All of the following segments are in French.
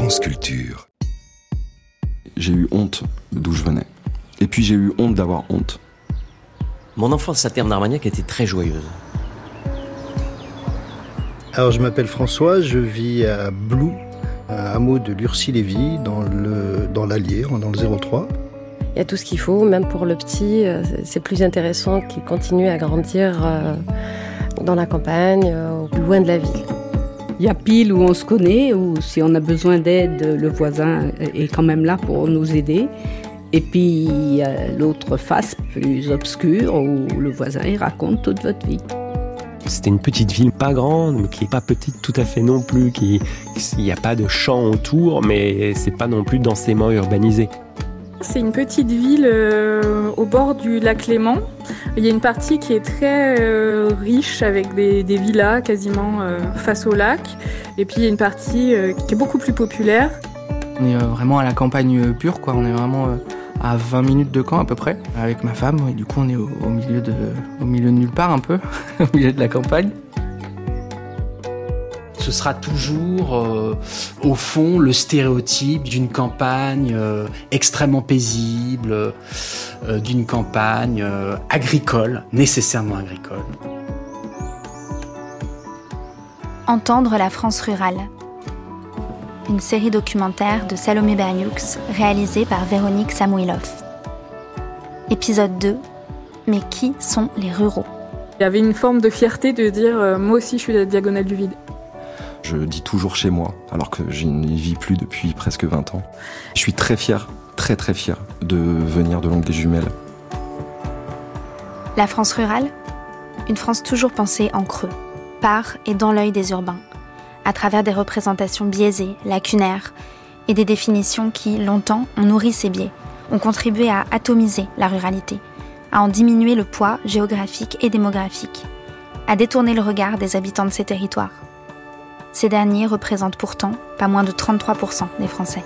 France Culture. J'ai eu honte d'où je venais. Et puis j'ai eu honte d'avoir honte. Mon enfance à Terme-d'Armagnac était très joyeuse. Alors je m'appelle François, je vis à Blou, un hameau de Lurcy-Lévis, dans l'Allier, dans le 03. Il y a tout ce qu'il faut, même pour le petit, c'est plus intéressant qu'il continue à grandir dans la campagne, loin de la ville. Il y a pile où on se connaît, où si on a besoin d'aide, le voisin est quand même là pour nous aider. Et puis il y a l'autre face plus obscure où le voisin il raconte toute votre vie. C'était une petite ville pas grande, mais qui n'est pas petite tout à fait non plus. Il n'y a pas de champs autour, mais c'est pas non plus densément urbanisé. C'est une petite ville au bord du lac Léman. Il y a une partie qui est très riche avec des villas quasiment face au lac. Et puis il y a une partie qui est beaucoup plus populaire. On est vraiment à la campagne pure, quoi. On est vraiment à 20 minutes de Caen à peu près, avec ma femme. Et du coup on est au milieu de nulle part un peu, au milieu de la campagne. Ce sera toujours, au fond, le stéréotype d'une campagne extrêmement paisible, d'une campagne agricole, nécessairement agricole. Entendre la France rurale. Une série documentaire de Salomé Bernioux, réalisée par Véronique Samouilov. Épisode 2. Mais qui sont les ruraux ? Il y avait une forme de fierté de dire moi aussi je suis la diagonale du vide. Je dis toujours chez moi, alors que je n'y vis plus depuis presque 20 ans. Je suis très fier, très très fier de venir de Longues-des-Jumelles. La France rurale ? Une France toujours pensée en creux, par et dans l'œil des urbains, à travers des représentations biaisées, lacunaires, et des définitions qui, longtemps, ont nourri ces biais, ont contribué à atomiser la ruralité, à en diminuer le poids géographique et démographique, à détourner le regard des habitants de ces territoires. Ces derniers représentent pourtant pas moins de 33% des Français.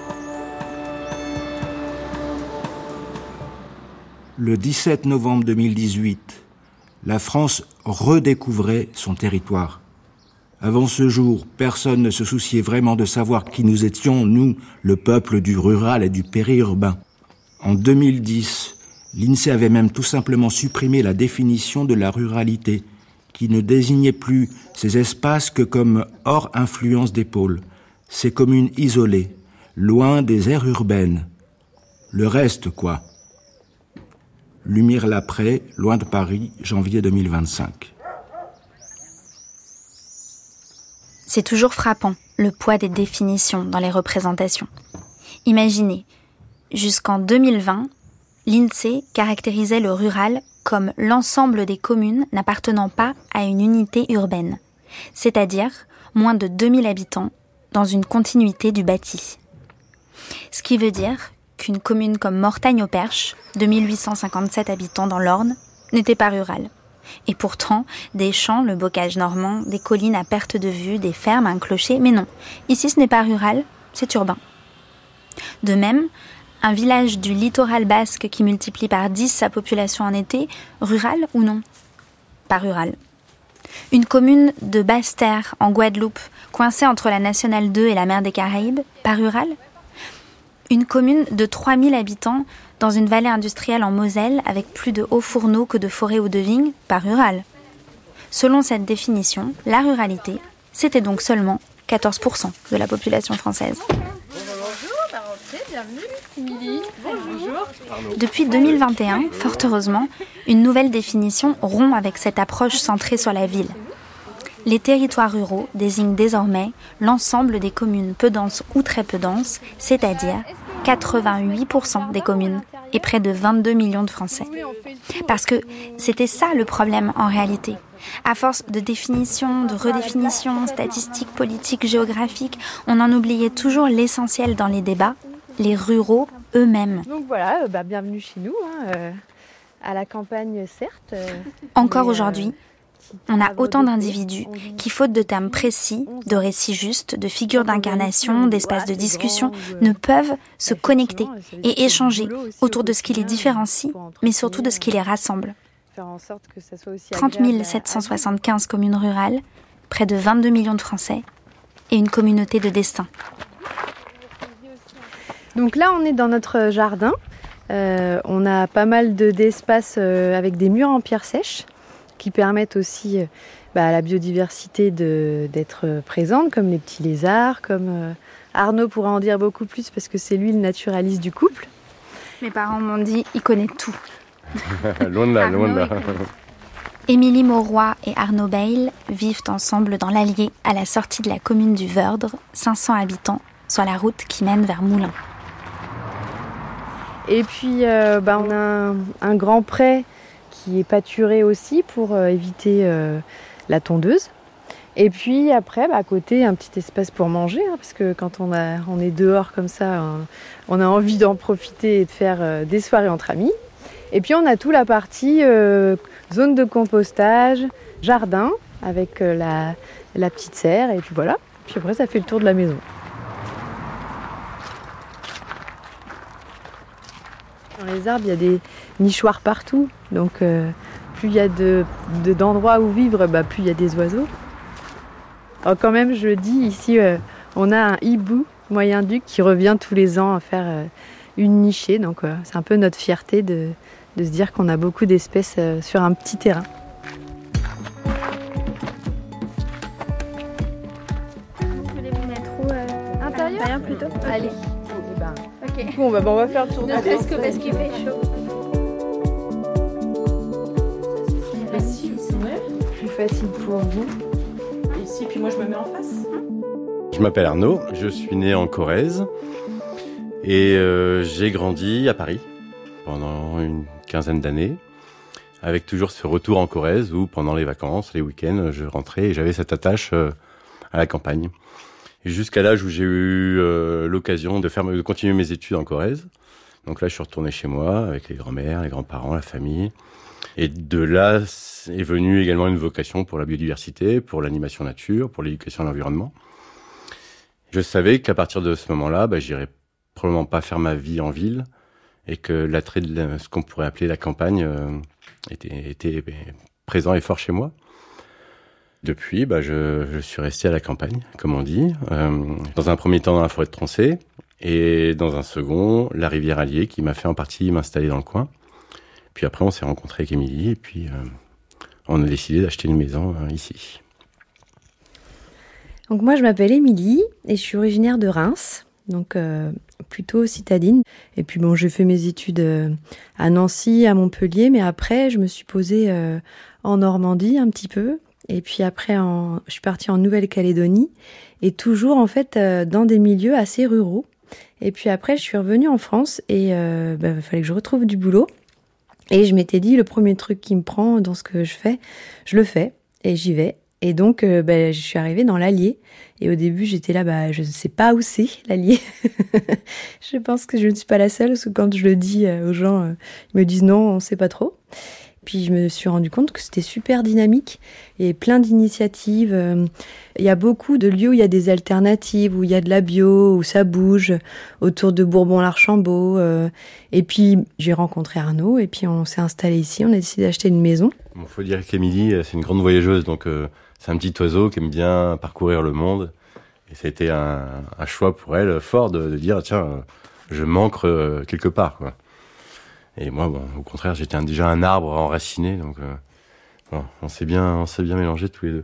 Le 17 novembre 2018, la France redécouvrait son territoire. Avant ce jour, personne ne se souciait vraiment de savoir qui nous étions, nous, le peuple du rural et du périurbain. En 2010, l'INSEE avait même tout simplement supprimé la définition de la ruralité, qui ne désignait plus ces espaces que comme hors influence des pôles, ces communes isolées, loin des aires urbaines. Le reste, quoi. Lumière-Laprès, loin de Paris, janvier 2025. C'est toujours frappant, le poids des définitions dans les représentations. Imaginez, jusqu'en 2020, l'INSEE caractérisait le rural comme l'ensemble des communes n'appartenant pas à une unité urbaine, c'est-à-dire moins de 2000 habitants dans une continuité du bâti. Ce qui veut dire qu'une commune comme Mortagne-au-Perche, 2857 habitants dans l'Orne, n'était pas rurale. Et pourtant, des champs, le bocage normand, des collines à perte de vue, des fermes, un clocher, mais non, ici ce n'est pas rural, c'est urbain. De même, un village du littoral basque qui multiplie par 10 sa population en été, rural ou non ? Pas rural. Une commune de Basse-Terre, en Guadeloupe, coincée entre la Nationale 2 et la mer des Caraïbes, pas rural ? Une commune de 3000 habitants dans une vallée industrielle en Moselle avec plus de hauts fourneaux que de forêts ou de vignes, pas rural. Selon cette définition, la ruralité, c'était donc seulement 14% de la population française. Depuis 2021, fort heureusement, une nouvelle définition rompt avec cette approche centrée sur la ville. Les territoires ruraux désignent désormais l'ensemble des communes peu denses ou très peu denses, c'est-à-dire 88% des communes et près de 22 millions de Français. Parce que c'était ça le problème en réalité. À force de définition, de redéfinition, statistiques, politiques, géographiques, on en oubliait toujours l'essentiel dans les débats, les ruraux eux-mêmes. Donc voilà, bienvenue chez nous, à la campagne certes. Encore aujourd'hui, on a autant d'individus qui, faute de termes précis, de récits justes, de figures d'incarnation, d'espaces de discussion, ne peuvent se connecter et échanger autour de ce qui les différencie, mais surtout de ce qui les rassemble. 30 775 communes rurales, près de 22 millions de Français et une communauté de destin. Donc là, on est dans notre jardin. On a pas mal d'espace avec des murs en pierre sèche qui permettent aussi à la biodiversité d'être présente, comme les petits lézards, comme Arnaud pourra en dire beaucoup plus parce que c'est lui le naturaliste du couple. Mes parents m'ont dit, il connaît tout. Loin de là, loin de là. Émilie Mauroy et Arnaud Bayle vivent ensemble dans l'Allier à la sortie de la commune du Verdre, 500 habitants, sur la route qui mène vers Moulins. Et puis on a un grand pré qui est pâturé aussi pour éviter la tondeuse. Et puis après, à côté, un petit espace pour manger, parce que quand on est dehors comme ça, on a envie d'en profiter et de faire des soirées entre amis. Et puis on a toute la partie zone de compostage, jardin, avec la petite serre, et puis voilà. Puis après, ça fait le tour de la maison. Dans les arbres, il y a des nichoirs partout, donc plus il y a d'endroits où vivre, plus il y a des oiseaux. Alors quand même, je le dis, ici, on a un hibou moyen-duc qui revient tous les ans à faire une nichée. Donc c'est un peu notre fierté de se dire qu'on a beaucoup d'espèces sur un petit terrain. Vous voulez vous mettre où intérieur plutôt? Allez. Ok. Du coup, on va faire le tour de parce qu'il fait chaud. Plus facile pour vous. Ici, puis moi je me mets en face. Je m'appelle Arnaud, je suis né en Corrèze et j'ai grandi à Paris pendant une quinzaine d'années, avec toujours ce retour en Corrèze où pendant les vacances, les week-ends, je rentrais et j'avais cette attache à la campagne. Et jusqu'à l'âge où j'ai eu l'occasion de continuer mes études en Corrèze. Donc là, je suis retourné chez moi avec les grands-mères, les grands-parents, la famille. Et de là est venue également une vocation pour la biodiversité, pour l'animation nature, pour l'éducation à l'environnement. Je savais qu'à partir de ce moment-là, j'irais probablement pas faire ma vie en ville et que l'attrait de ce qu'on pourrait appeler la campagne était présent et fort chez moi. Depuis, je suis resté à la campagne, comme on dit. Dans un premier temps, dans la forêt de Troncé, et dans un second, la rivière Allier, qui m'a fait en partie m'installer dans le coin. Puis après, on s'est rencontrés avec Émilie, et puis on a décidé d'acheter une maison ici. Donc moi, je m'appelle Émilie, et je suis originaire de Reims, donc plutôt citadine. Et puis j'ai fait mes études à Nancy, à Montpellier, mais après, je me suis posée en Normandie un petit peu. Et puis après, je suis partie en Nouvelle-Calédonie, et toujours en fait dans des milieux assez ruraux. Et puis après, je suis revenue en France, et il fallait que je retrouve du boulot. Et je m'étais dit, le premier truc qui me prend dans ce que je fais, je le fais, et j'y vais. Et donc, je suis arrivée dans l'Allier. Et au début, j'étais là, je ne sais pas où c'est, l'Allier. Je pense que je ne suis pas la seule, parce que quand je le dis aux gens, ils me disent non, on ne sait pas trop. Puis je me suis rendu compte que c'était super dynamique et plein d'initiatives. Il y a beaucoup de lieux où il y a des alternatives, où il y a de la bio, où ça bouge, autour de Bourbon-l'Archambault. Et puis j'ai rencontré Arnaud et puis on s'est installé ici, on a décidé d'acheter une maison. Il faut dire qu'Émilie, c'est une grande voyageuse, donc c'est un petit oiseau qui aime bien parcourir le monde. Et c'était un choix pour elle fort de dire, tiens, je manque quelque part, quoi. Et moi, au contraire, j'étais déjà un arbre enraciné, donc on s'est bien mélangés tous les deux.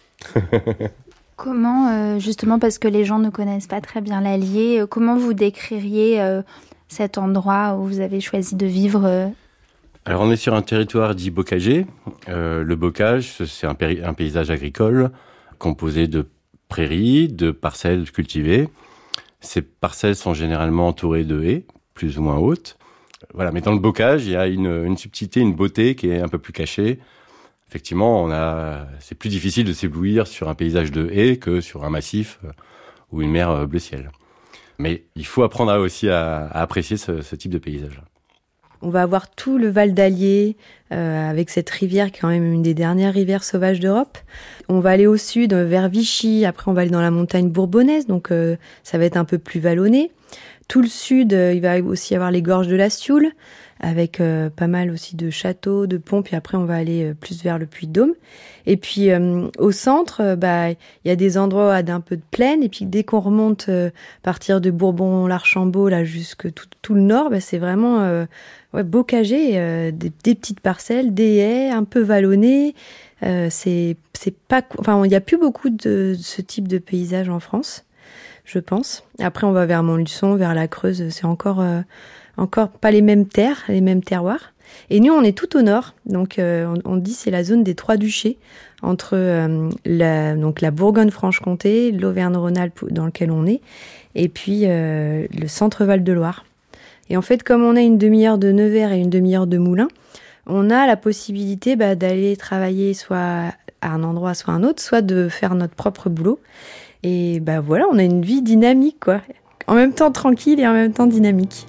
Comment, justement, parce que les gens ne connaissent pas très bien l'Allier, comment vous décririez cet endroit où vous avez choisi de vivre Alors, on est sur un territoire dit bocager. Le bocage, c'est un paysage agricole composé de prairies, de parcelles cultivées. Ces parcelles sont généralement entourées de haies, plus ou moins hautes. Voilà, mais dans le bocage, il y a une subtilité, une beauté qui est un peu plus cachée. Effectivement, c'est plus difficile de s'éblouir sur un paysage de haies que sur un massif ou une mer bleu ciel. Mais il faut apprendre aussi à apprécier ce type de paysage. On va avoir tout le Val d'Allier, avec cette rivière qui est quand même une des dernières rivières sauvages d'Europe. On va aller au sud, vers Vichy, après on va aller dans la montagne bourbonnaise, donc ça va être un peu plus vallonné. tout le sud, il va aussi y avoir les gorges de la Sioule, avec pas mal aussi de châteaux, de ponts, puis après on va aller plus vers le Puy-de-Dôme. Et puis au centre, il y a des endroits d'un peu de plaine, et puis dès qu'on remonte partir de Bourbon-l'Archambault là jusque tout le nord, c'est vraiment bocagé, des petites parcelles, des haies un peu vallonnées. C'est pas, enfin il y a plus beaucoup de ce type de paysage en France, je pense. Après on va vers Montluçon, vers la Creuse, c'est encore pas les mêmes terres, les mêmes terroirs. Et nous, on est tout au nord, donc on dit c'est la zone des Trois Duchés, entre la Bourgogne-Franche-Comté, l'Auvergne-Rhône-Alpes dans lequel on est, et puis le centre Val-de-Loire. Et en fait, comme on a une demi-heure de Nevers et une demi-heure de Moulins, on a la possibilité d'aller travailler soit à un endroit, soit à un autre, soit de faire notre propre boulot. Et voilà, on a une vie dynamique, quoi. En même temps tranquille et en même temps dynamique.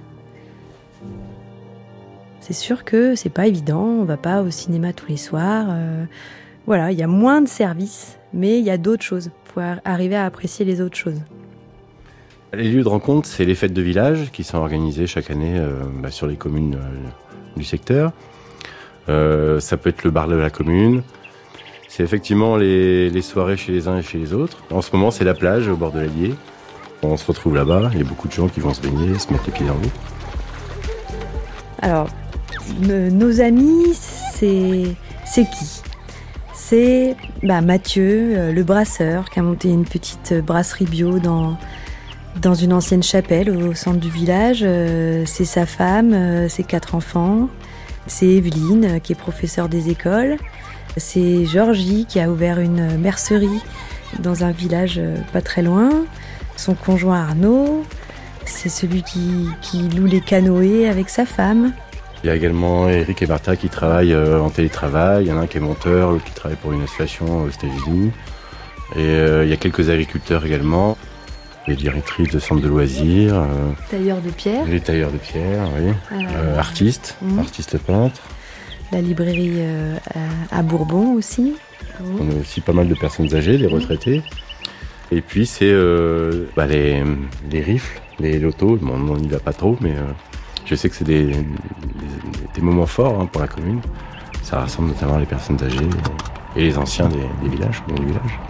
C'est sûr que c'est pas évident, on va pas au cinéma tous les soirs. Voilà, il y a moins de services, mais il y a d'autres choses. Il faut arriver à apprécier les autres choses. Les lieux de rencontre, c'est les fêtes de village qui sont organisées chaque année sur les communes du secteur. Ça peut être le bar de la commune. C'est effectivement les soirées chez les uns et chez les autres. En ce moment, c'est la plage au bord de l'Allier. On se retrouve là-bas, il y a beaucoup de gens qui vont se baigner, se mettre les pieds dans l'eau. Alors, nos amis, c'est qui ? C'est Mathieu, le brasseur, qui a monté une petite brasserie bio dans une ancienne chapelle au centre du village. C'est sa femme, ses 4 enfants. C'est Evelyne, qui est professeure des écoles. C'est Georgie, qui a ouvert une mercerie dans un village pas très loin. Son conjoint Arnaud, c'est celui qui loue les canoës avec sa femme. Il y a également Eric et Martha qui travaillent en télétravail. Il y en a un qui est monteur, l'autre qui travaille pour une association aux États-Unis. Et il y a quelques agriculteurs également. Les directrices de centres de loisirs. Tailleurs de pierre. Les tailleurs de pierre, oui. Artistes peintres. La librairie à Bourbon aussi. On a aussi pas mal de personnes âgées, des retraités. Et puis c'est les rifles, les lotos. Bon, on n'y va pas trop, mais je sais que c'est des moments forts pour la commune. Ça rassemble notamment les personnes âgées et les anciens des villages, du village.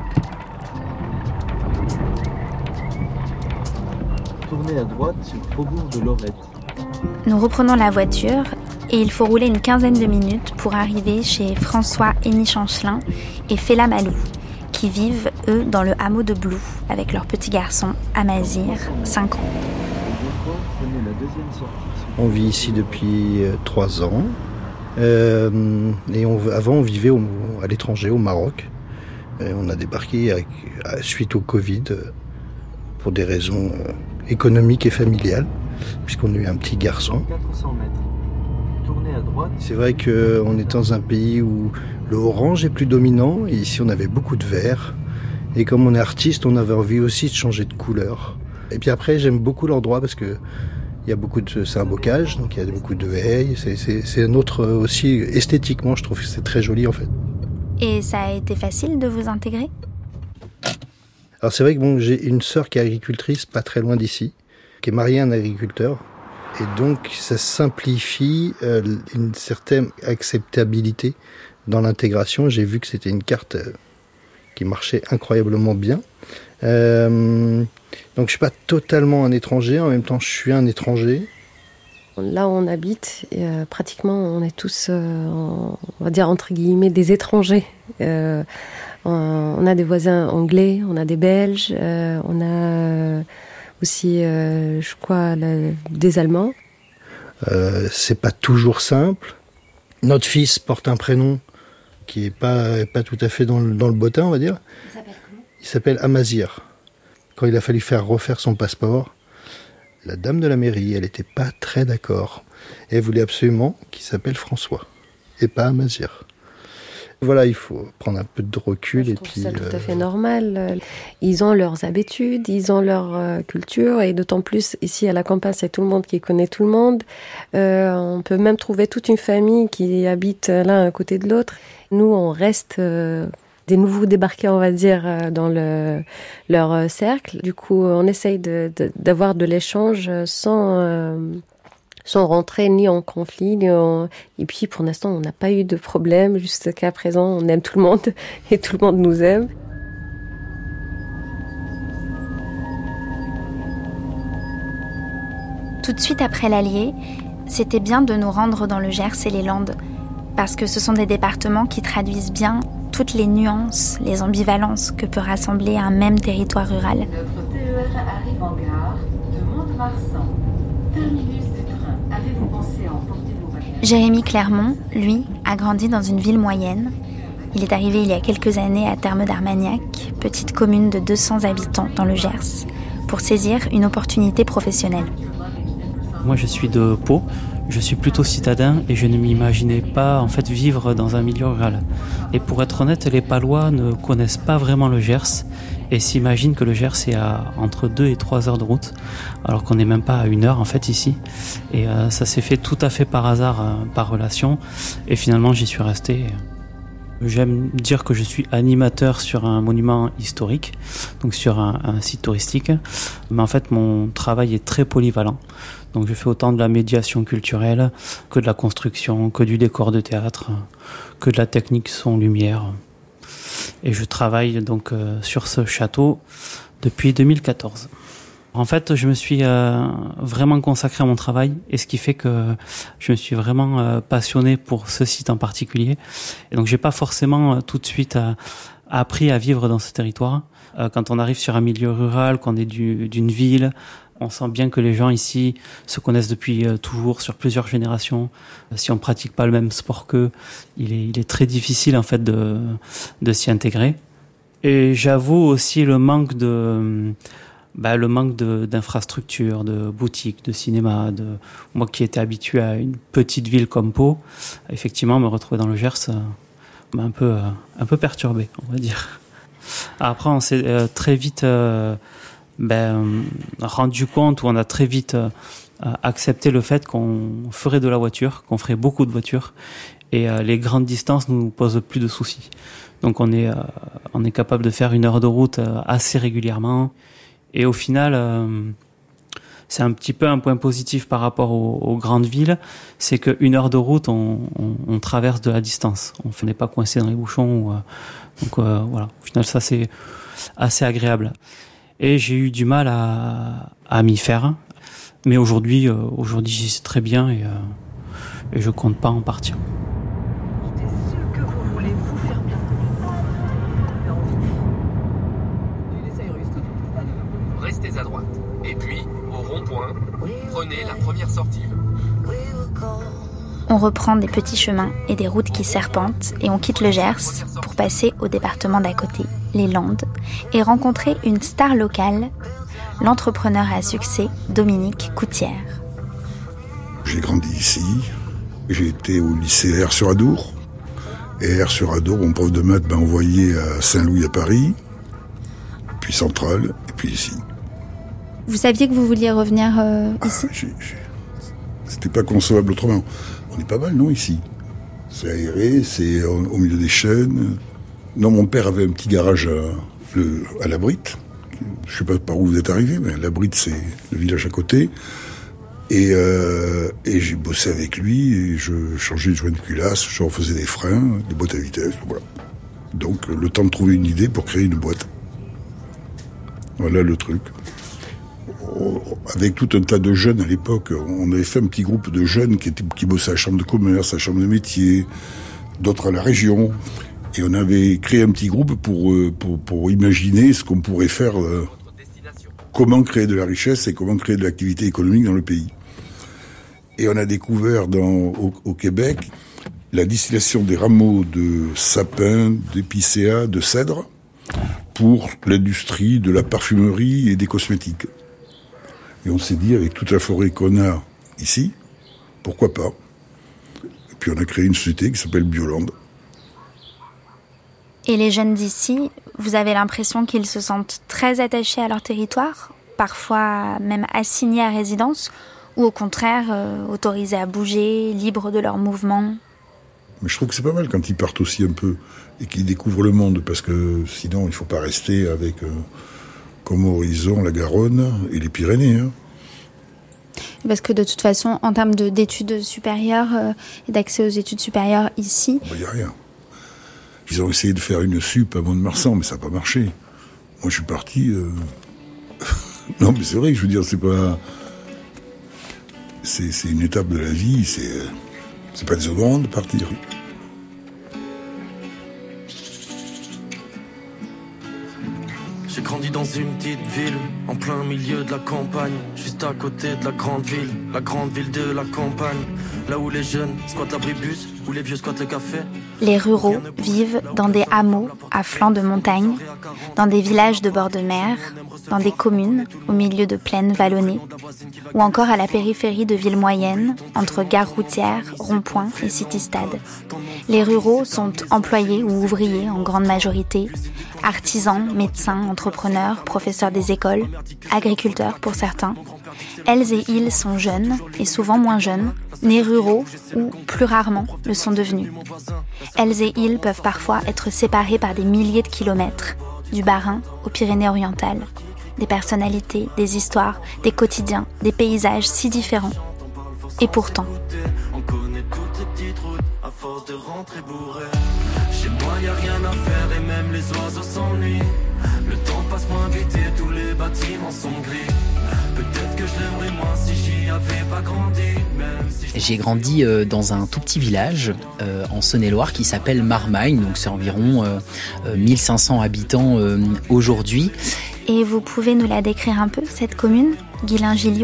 Tournez à droite sur le faubourg de Lorette. Nous reprenons la voiture et il faut rouler une quinzaine de minutes pour arriver chez François Hénichancelin et Fela Malou, qui vivent, eux, dans le hameau de Blou, avec leur petit garçon, Amazir, 5 ans. On vit ici depuis 3 ans. Et avant, on vivait à l'étranger, au Maroc. Et on a débarqué suite au Covid pour des raisons économiques et familiales, puisqu'on a eu un petit garçon. C'est vrai qu'on est dans un pays où le orange est plus dominant, et ici on avait beaucoup de vert. Et comme on est artiste, on avait envie aussi de changer de couleur. Et puis après, j'aime beaucoup l'endroit parce que c'est un bocage, donc il y a beaucoup de haies. C'est un autre aussi, esthétiquement, je trouve que c'est très joli en fait. Et ça a été facile de vous intégrer ? Alors c'est vrai que j'ai une sœur qui est agricultrice, pas très loin d'ici, qui est mariée à un agriculteur. Et donc ça simplifie une certaine acceptabilité dans l'intégration. J'ai vu que c'était une carte qui marchait incroyablement bien. Donc je suis pas totalement un étranger, en même temps je suis un étranger. Là où on habite, pratiquement on est tous, on va dire entre guillemets, des étrangers. On a des voisins anglais, on a des Belges, on a aussi, je crois, des Allemands. C'est pas toujours simple. Notre fils porte un prénom qui est pas tout à fait dans le bottin, on va dire. Il s'appelle comment ? Il s'appelle Amazir. Quand il a fallu refaire son passeport, la dame de la mairie, elle n'était pas très d'accord. Elle voulait absolument qu'il s'appelle François et pas Amazir. Voilà, il faut prendre un peu de recul. Je trouve ça tout à fait normal. Ils ont leurs habitudes, ils ont leur culture, et d'autant plus ici à la campagne, c'est tout le monde qui connaît tout le monde. On peut même trouver toute une famille qui habite l'un à côté de l'autre. Nous, on reste des nouveaux débarqués, on va dire, dans leur cercle. Du coup, on essaye d'avoir de l'échange sans rentrer ni en conflit, et puis pour l'instant, on n'a pas eu de problème. Jusqu'à présent, on aime tout le monde et tout le monde nous aime. Tout de suite après l'Allier, c'était bien de nous rendre dans le Gers et les Landes, parce que ce sont des départements qui traduisent bien toutes les nuances, les ambivalences que peut rassembler un même territoire rural. Notre TER arrive en gare de Mont-de-Marsan. Terminus du train. Avez-vous pensé à emporter vos bagages ? Jérémy Clermont, lui, a grandi dans une ville moyenne. Il est arrivé il y a quelques années à Termes d'Armagnac, petite commune de 200 habitants dans le Gers, pour saisir une opportunité professionnelle. Moi, je suis de Pau, je suis plutôt citadin et je ne m'imaginais pas en fait vivre dans un milieu rural. Et pour être honnête, les Palois ne connaissent pas vraiment le Gers et s'imaginent que le Gers est à entre 2 et 3 heures de route, alors qu'on n'est même pas à 1 heure en fait ici. Et ça s'est fait tout à fait par hasard, par relation, et finalement j'y suis resté. J'aime dire que je suis animateur sur un monument historique, donc sur un site touristique, mais en fait mon travail est très polyvalent. Donc je fais autant de la médiation culturelle que de la construction, que du décor de théâtre, que de la technique son-lumière. Et je travaille donc sur ce château depuis 2014. En fait, je me suis vraiment consacré à mon travail, et ce qui fait que je me suis vraiment passionné pour ce site en particulier. Et donc j'ai pas forcément tout de suite appris à vivre dans ce territoire. Quand on arrive sur un milieu rural, qu'on est d'une ville, on sent bien que les gens ici se connaissent depuis toujours, sur plusieurs générations. Si on pratique pas le même sport qu'eux, il est très difficile en fait de s'y intégrer. Et j'avoue aussi le manque d'infrastructures, de boutiques, de cinéma. Moi qui étais habitué à une petite ville comme Pau, effectivement, me retrouver dans le Gers m'a un peu perturbé, on va dire. Après, on s'est très vite rendu compte, où on a très vite accepté le fait qu'on ferait de la voiture, qu'on ferait beaucoup de voitures, et les grandes distances nous posent plus de soucis. Donc on est capable de faire 1 heure de route assez régulièrement, et au final c'est un petit peu un point positif par rapport aux grandes villes, c'est que 1 heure de route on traverse de la distance, on n'est pas coincé dans les bouchons, donc voilà, au final ça c'est assez agréable. Et j'ai eu du mal à m'y faire. Mais aujourd'hui, j'y suis très bien, et je compte pas en partir. Ce que vous voulez vous faire bien. Restez à droite. Et puis, au rond-point, prenez la première sortie. On reprend des petits chemins et des routes qui serpentent, et on quitte le Gers pour passer au département d'à côté, les Landes, et rencontrer une star locale, l'entrepreneur à succès Dominique Coutière. J'ai grandi ici, j'ai été au lycée Aire-sur-Adour, et Aire-sur-Adour, mon prof de maths m'a envoyé à Saint-Louis à Paris, puis Centrale, et puis ici. Vous saviez que vous vouliez revenir ici ? C'était pas concevable autrement. On est pas mal, non, ici. C'est aéré, c'est au milieu des chênes. Non, mon père avait un petit garage à La Brite. Je sais pas par où vous êtes arrivé, mais La Brite, c'est le village à côté. Et j'ai bossé avec lui, et je changeais de joint de culasse, je refaisais des freins, des boîtes à vitesse, voilà. Donc, le temps de trouver une idée pour créer une boîte. Voilà le truc. Avec tout un tas de jeunes à l'époque, on avait fait un petit groupe de jeunes qui bossaient à la chambre de commerce, à la chambre de métier, d'autres à la région. Et on avait créé un petit groupe pour imaginer ce qu'on pourrait faire, comment créer de la richesse et comment créer de l'activité économique dans le pays. Et on a découvert au Québec la distillation des rameaux de sapin, d'épicéa, de cèdre pour l'industrie de la parfumerie et des cosmétiques. Et on s'est dit, avec toute la forêt qu'on a ici, pourquoi pas ? Et puis on a créé une société qui s'appelle Bioland. Et les jeunes d'ici, vous avez l'impression qu'ils se sentent très attachés à leur territoire, parfois même assignés à résidence, ou au contraire autorisés à bouger, libres de leurs mouvements ? Mais je trouve que c'est pas mal quand ils partent aussi un peu et qu'ils découvrent le monde, parce que sinon il faut pas rester avec comme horizon la Garonne et les Pyrénées. Hein. Parce que de toute façon, en termes d'études supérieures et d'accès aux études supérieures ici... Il n'y a rien. Ils ont essayé de faire une sup à Mont-de-Marsan, mais ça n'a pas marché. Moi je suis parti... Non mais c'est vrai que je veux dire, c'est pas... C'est une étape de la vie, c'est pas déshonorant de partir. J'ai grandi dans une petite ville, en plein milieu de la campagne, juste à côté de la grande ville de la campagne, là où les jeunes squattent l'abribus, où les vieux squattent le café. Les ruraux vivent dans des hameaux à flanc de montagne, dans des villages de bord de mer, dans des communes au milieu de plaines vallonnées, ou encore à la périphérie de villes moyennes, entre gares routières, ronds-points et city-stades. Les ruraux sont employés ou ouvriers en grande majorité, artisans, médecins, entrepreneurs, professeurs des écoles, agriculteurs pour certains. Elles et ils sont jeunes, et souvent moins jeunes, nés ruraux ou, plus rarement, le sont devenus. Elles et ils peuvent parfois être séparés par des milliers de kilomètres, du Bas-Rhin aux Pyrénées-Orientales. Des personnalités, des histoires, des quotidiens, des paysages si différents. Et pourtant... On connaît toutes les petites routes, à force de rentrer bourré. Chez moi y a rien à faire et même les oiseaux s'ennuient. Le temps passe moins vite et tous les bâtiments sont gris. Peut-être que je l'aimerais moins si j'y avais pas grandi. J'ai grandi dans un tout petit village en Saône-et-Loire qui s'appelle Marmagne, donc c'est environ 1500 habitants aujourd'hui. Et vous pouvez nous la décrire un peu, cette commune, Guillain-Gilliau ?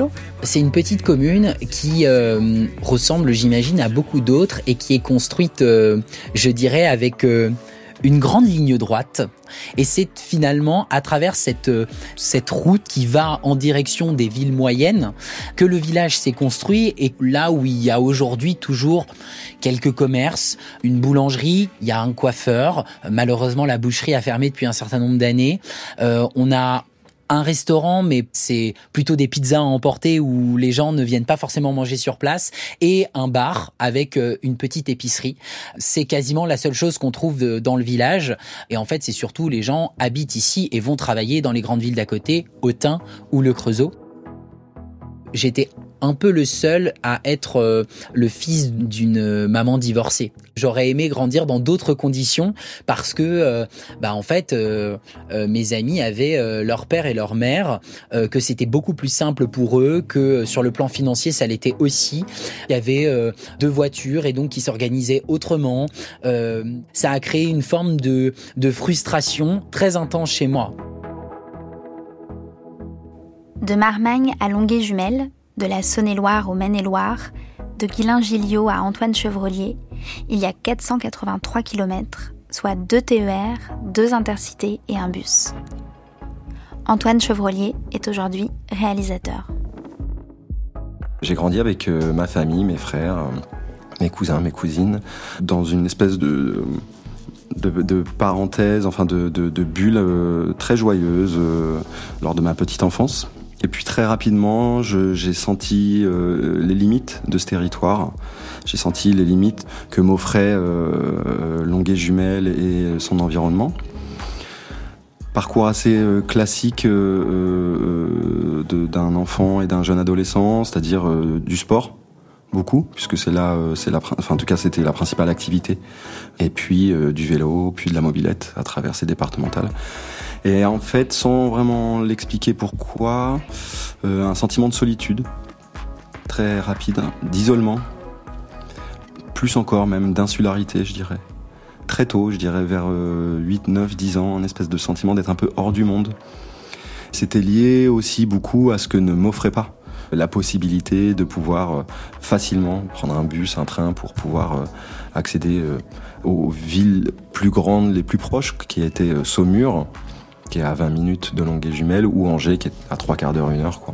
C'est une petite commune qui ressemble, j'imagine, à beaucoup d'autres et qui est construite, je dirais, avec une grande ligne droite. Et c'est finalement à travers cette route qui va en direction des villes moyennes que le village s'est construit, et là où il y a aujourd'hui toujours quelques commerces, une boulangerie, il y a un coiffeur. Malheureusement, la boucherie a fermé depuis un certain nombre d'années. On a un restaurant, mais c'est plutôt des pizzas à emporter où les gens ne viennent pas forcément manger sur place, et un bar avec une petite épicerie. C'est quasiment la seule chose qu'on trouve dans le village. Et en fait, c'est surtout les gens habitent ici et vont travailler dans les grandes villes d'à côté, Autun ou le Creusot. J'étais un peu le seul à être le fils d'une maman divorcée. J'aurais aimé grandir dans d'autres conditions parce que, en fait, mes amis avaient leur père et leur mère, que c'était beaucoup plus simple pour eux, que sur le plan financier, ça l'était aussi. Il y avait 2 voitures et donc ils s'organisaient autrement. Ça a créé une forme de frustration très intense chez moi. De Marmagne à Longué-Jumelles, de la Saône-et-Loire au Maine-et-Loire, de Guillain-Gilliau à Antoine-Chevrolier, il y a 483 km, soit 2 TER, 2 intercités et un bus. Antoine Chevrolier est aujourd'hui réalisateur. J'ai grandi avec ma famille, mes frères, mes cousins, mes cousines, dans une espèce de parenthèse, enfin de bulle très joyeuse lors de ma petite enfance. Et puis très rapidement, j'ai senti les limites de ce territoire. J'ai senti les limites que m'offrait Longué-Jumelles et son environnement. Parcours assez classique d'un enfant et d'un jeune adolescent, c'est-à-dire du sport, beaucoup, puisque en tout cas c'était la principale activité. Et puis du vélo, puis de la mobilette à travers ces départementales. Et en fait, sans vraiment l'expliquer pourquoi, un sentiment de solitude, très rapide, d'isolement, plus encore même d'insularité, je dirais. Très tôt, je dirais vers 8, 9, 10 ans, un espèce de sentiment d'être un peu hors du monde. C'était lié aussi beaucoup à ce que ne m'offrait pas la possibilité de pouvoir facilement prendre un bus, un train pour pouvoir accéder aux villes plus grandes, les plus proches, qui étaient Saumur, qui est à 20 minutes de Longué-Jumelles, ou Angers, qui est à 3/4 d'heure, 1 heure, quoi.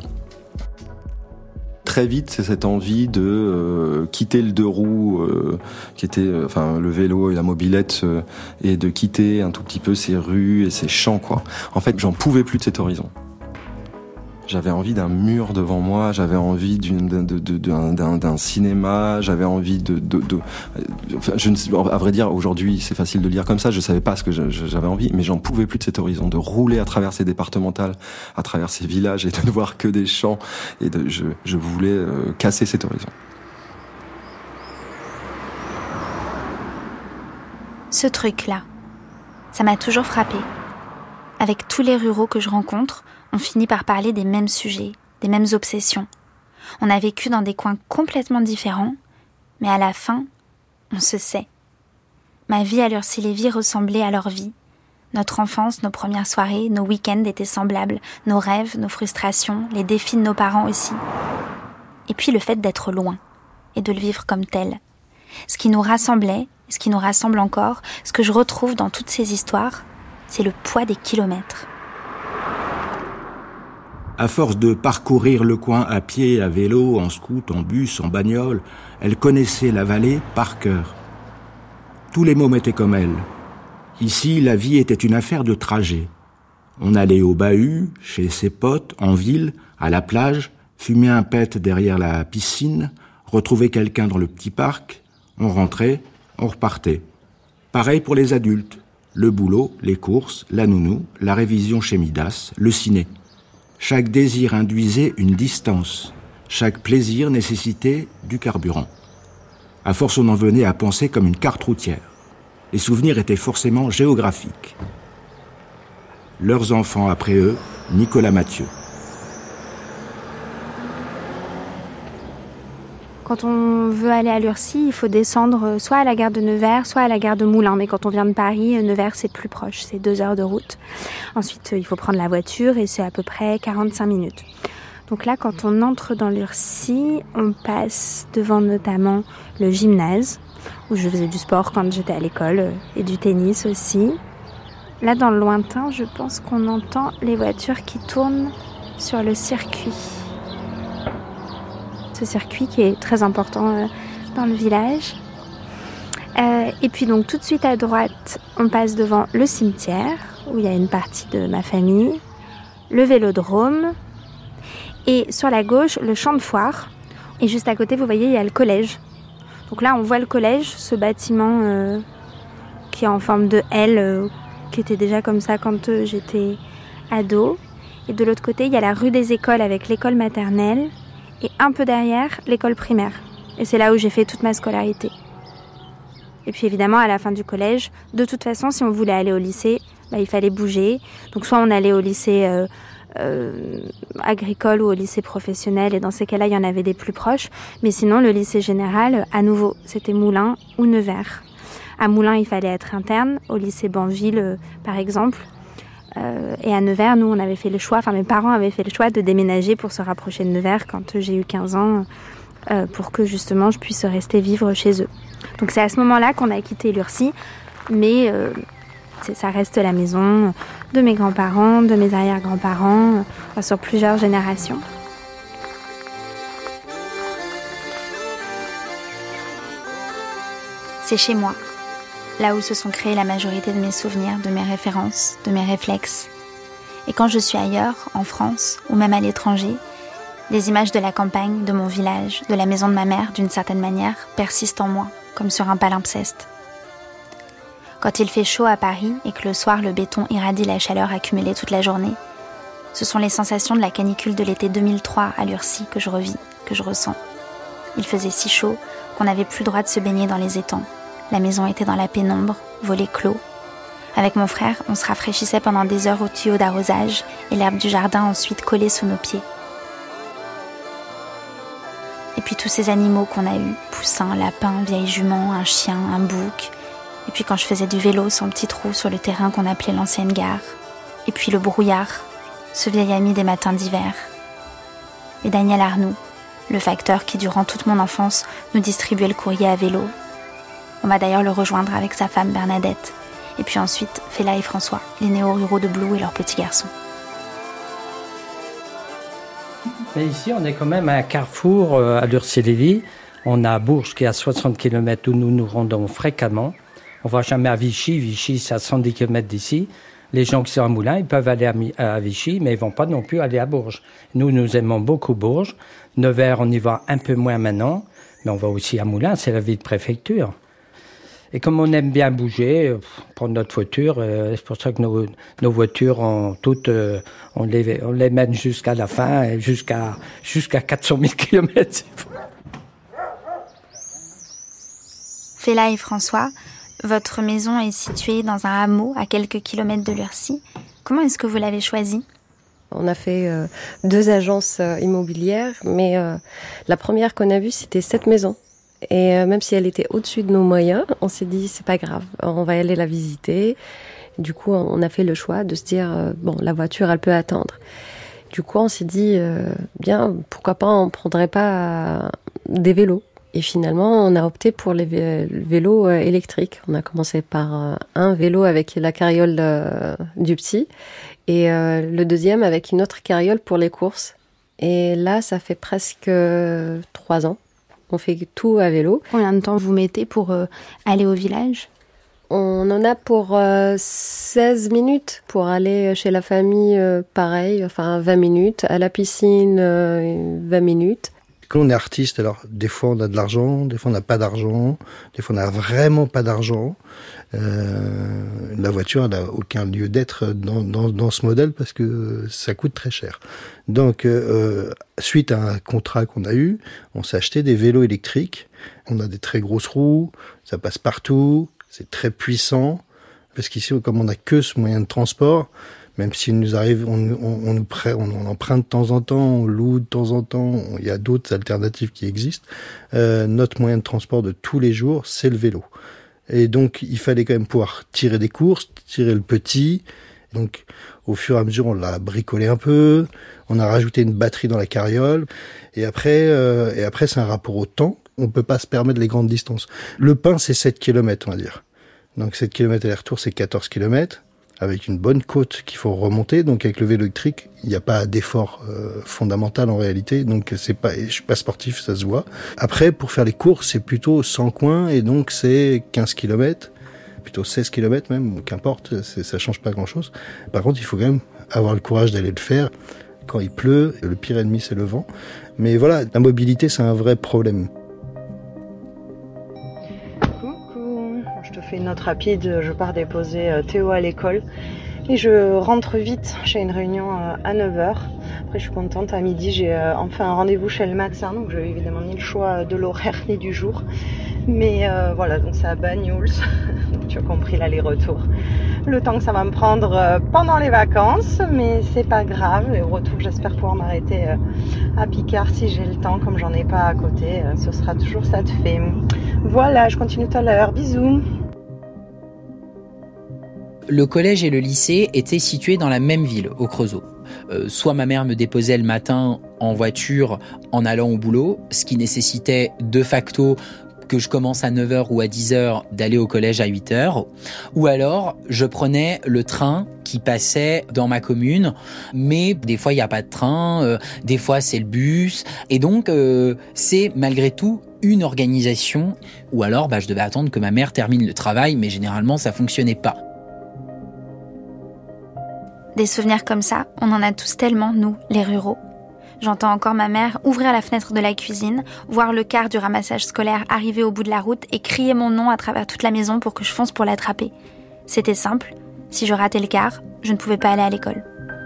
Très vite, c'est cette envie de quitter le 2 roues, qui était le vélo et la mobilette, et de quitter un tout petit peu ces rues et ces champs, quoi. En fait, j'en pouvais plus de cet horizon. J'avais envie d'un mur devant moi, j'avais envie d'un cinéma, j'avais envie enfin, à vrai dire, aujourd'hui, c'est facile de lire comme ça, je savais pas ce que j'avais envie, mais j'en pouvais plus de cet horizon, de rouler à travers ces départementales, à travers ces villages et de ne voir que des champs, et je voulais casser cet horizon. Ce truc-là, ça m'a toujours frappée. Avec tous les ruraux que je rencontre, on finit par parler des mêmes sujets, des mêmes obsessions. On a vécu dans des coins complètement différents, mais à la fin, on se sait. Ma vie à Lurcy-Lévy ressemblait à leur vie. Notre enfance, nos premières soirées, nos week-ends étaient semblables, nos rêves, nos frustrations, les défis de nos parents aussi. Et puis le fait d'être loin, et de le vivre comme tel. Ce qui nous rassemblait, ce qui nous rassemble encore, ce que je retrouve dans toutes ces histoires, c'est le poids des kilomètres. À force de parcourir le coin à pied, à vélo, en scoot, en bus, en bagnole, elle connaissait la vallée par cœur. Tous les mômes étaient comme elle. Ici, la vie était une affaire de trajet. On allait au bahut, chez ses potes, en ville, à la plage, fumer un pet derrière la piscine, retrouver quelqu'un dans le petit parc, on rentrait, on repartait. Pareil pour les adultes. Le boulot, les courses, la nounou, la révision chez Midas, le ciné. Chaque désir induisait une distance. Chaque plaisir nécessitait du carburant. À force, on en venait à penser comme une carte routière. Les souvenirs étaient forcément géographiques. Leurs enfants après eux, Nicolas Mathieu. Quand on veut aller à Lurcy, il faut descendre soit à la gare de Nevers, soit à la gare de Moulins. Mais quand on vient de Paris, Nevers c'est plus proche, c'est 2 heures de route. Ensuite, il faut prendre la voiture et c'est à peu près 45 minutes. Donc là, quand on entre dans Lurcy, on passe devant notamment le gymnase, où je faisais du sport quand j'étais à l'école, et du tennis aussi. Là, dans le lointain, je pense qu'on entend les voitures qui tournent sur le circuit. Ce circuit qui est très important dans le village. Et puis donc tout de suite à droite, on passe devant le cimetière, où il y a une partie de ma famille, le vélodrome, et sur la gauche, le champ de foire. Et juste à côté, vous voyez, il y a le collège. Donc là, on voit le collège, ce bâtiment qui est en forme de L, qui était déjà comme ça quand j'étais ado. Et de l'autre côté, il y a la rue des Écoles avec l'école maternelle, et un peu derrière, l'école primaire. Et c'est là où j'ai fait toute ma scolarité. Et puis évidemment, à la fin du collège, de toute façon, si on voulait aller au lycée, il fallait bouger. Donc soit on allait au lycée agricole ou au lycée professionnel, et dans ces cas-là, il y en avait des plus proches. Mais sinon, le lycée général, à nouveau, c'était Moulins ou Nevers. À Moulins, il fallait être interne, au lycée Banville, par exemple. Et à Nevers, nous, on avait fait le choix, mes parents avaient fait le choix de déménager pour se rapprocher de Nevers quand j'ai eu 15 ans, pour que justement je puisse rester vivre chez eux. Donc c'est à ce moment-là qu'on a quitté Lurcy, mais ça reste la maison de mes grands-parents, de mes arrière-grands-parents, sur plusieurs générations. C'est chez moi. Là où se sont créés la majorité de mes souvenirs, de mes références, de mes réflexes. Et quand je suis ailleurs, en France, ou même à l'étranger, des images de la campagne, de mon village, de la maison de ma mère, d'une certaine manière, persistent en moi, comme sur un palimpseste. Quand il fait chaud à Paris et que le soir le béton irradie la chaleur accumulée toute la journée, ce sont les sensations de la canicule de l'été 2003 à Lurcy que je revis, que je ressens. Il faisait si chaud qu'on n'avait plus le droit de se baigner dans les étangs. La maison était dans la pénombre, volets clos. Avec mon frère, on se rafraîchissait pendant des heures au tuyau d'arrosage et l'herbe du jardin ensuite collée sous nos pieds. Et puis tous ces animaux qu'on a eus, poussins, lapins, vieilles juments, un chien, un bouc. Et puis quand je faisais du vélo, son petit trou sur le terrain qu'on appelait l'ancienne gare. Et puis le brouillard, ce vieil ami des matins d'hiver. Et Daniel Arnoux, le facteur qui durant toute mon enfance nous distribuait le courrier à vélo. On va d'ailleurs le rejoindre avec sa femme Bernadette. Et puis ensuite, Fela et François, les néo-ruraux de Blou et leurs petits garçons. Mais ici, on est quand même à un carrefour à Lurcy-Lévy. On a Bourges qui est à 60 km où nous nous rendons fréquemment. On ne va jamais à Vichy. Vichy, c'est à 110 km d'ici. Les gens qui sont à Moulins, ils peuvent aller à Vichy, mais ils ne vont pas non plus aller à Bourges. Nous aimons beaucoup Bourges. Nevers, on y va un peu moins maintenant, mais on va aussi à Moulins, c'est la ville de préfecture. Et comme on aime bien bouger, prendre notre voiture, c'est pour ça que nos voitures, on les mène jusqu'à la fin, jusqu'à 400 000 km. Féla et François, votre maison est située dans un hameau à quelques kilomètres de Lurcy. Comment est-ce que vous l'avez choisie ? On a fait 2 agences immobilières, mais la première qu'on a vue, c'était cette maison. Et même si elle était au-dessus de nos moyens, on s'est dit c'est pas grave, on va aller la visiter. Du coup, on a fait le choix de se dire bon, la voiture, elle peut attendre. Du coup, on s'est dit bien, pourquoi pas, on prendrait pas des vélos. Et finalement, on a opté pour les vélos électriques. On a commencé par un vélo avec la carriole du psy et le deuxième avec une autre carriole pour les courses. Et là, ça fait presque 3 ans. On fait tout à vélo. Combien de temps vous mettez pour aller au village ? On en a pour 16 minutes pour aller chez la famille, pareil, enfin 20 minutes. À la piscine, 20 minutes. Quand on est artiste, alors des fois on a de l'argent, des fois on n'a pas d'argent, des fois on n'a vraiment pas d'argent. La voiture n'a aucun lieu d'être dans ce modèle parce que ça coûte très cher. Donc, suite à un contrat qu'on a eu, on s'est acheté des vélos électriques. On a des très grosses roues, ça passe partout, c'est très puissant. Parce qu'ici, comme on n'a que ce moyen de transport, même s'il nous arrive, on emprunte de temps en temps, on loue de temps en temps, il y a d'autres alternatives qui existent. Notre moyen de transport de tous les jours, c'est le vélo. Et donc, il fallait quand même pouvoir tirer des courses, tirer le petit. Donc, au fur et à mesure, on l'a bricolé un peu. On a rajouté une batterie dans la carriole. Et après, c'est un rapport au temps. On peut pas se permettre les grandes distances. Le pain, c'est 7 km, on va dire. Donc, 7 km aller-retour, c'est 14 km. Avec une bonne côte qu'il faut remonter. Donc, avec le vélo électrique, il n'y a pas d'effort fondamental en réalité. Donc, je suis pas sportif, ça se voit. Après, pour faire les courses, c'est plutôt 100 coins. Et donc, c'est 15 km. Plutôt 16 km même, qu'importe, ça change pas grand-chose. Par contre, il faut quand même avoir le courage d'aller le faire quand il pleut. Le pire ennemi, c'est le vent. Mais voilà, la mobilité, c'est un vrai problème. Je te fais une note rapide, je pars déposer Théo à l'école et je rentre vite, j'ai une réunion à 9h. Après je suis contente, à midi j'ai enfin un rendez-vous chez le médecin, donc j'ai évidemment ni le choix de l'horaire ni du jour. Mais voilà, donc c'est à Banyuls, tu as compris l'aller-retour. Le temps que ça va me prendre pendant les vacances, mais c'est pas grave. Et au retour, j'espère pouvoir m'arrêter à Picard si j'ai le temps, comme j'en ai pas à côté. Ce sera toujours ça de fait. Voilà, je continue tout à l'heure. Bisous. Le collège et le lycée étaient situés dans la même ville, au Creusot. Soit ma mère me déposait le matin en voiture en allant au boulot, ce qui nécessitait de facto que je commence à 9h ou à 10h d'aller au collège à 8h, ou alors je prenais le train qui passait dans ma commune, mais des fois il n'y a pas de train, des fois c'est le bus, et donc c'est malgré tout une organisation, ou alors je devais attendre que ma mère termine le travail, mais généralement ça fonctionnait pas. Des souvenirs comme ça, on en a tous tellement, nous, les ruraux. J'entends encore ma mère ouvrir la fenêtre de la cuisine, voir le car du ramassage scolaire arriver au bout de la route et crier mon nom à travers toute la maison pour que je fonce pour l'attraper. C'était simple, si je ratais le car, je ne pouvais pas aller à l'école.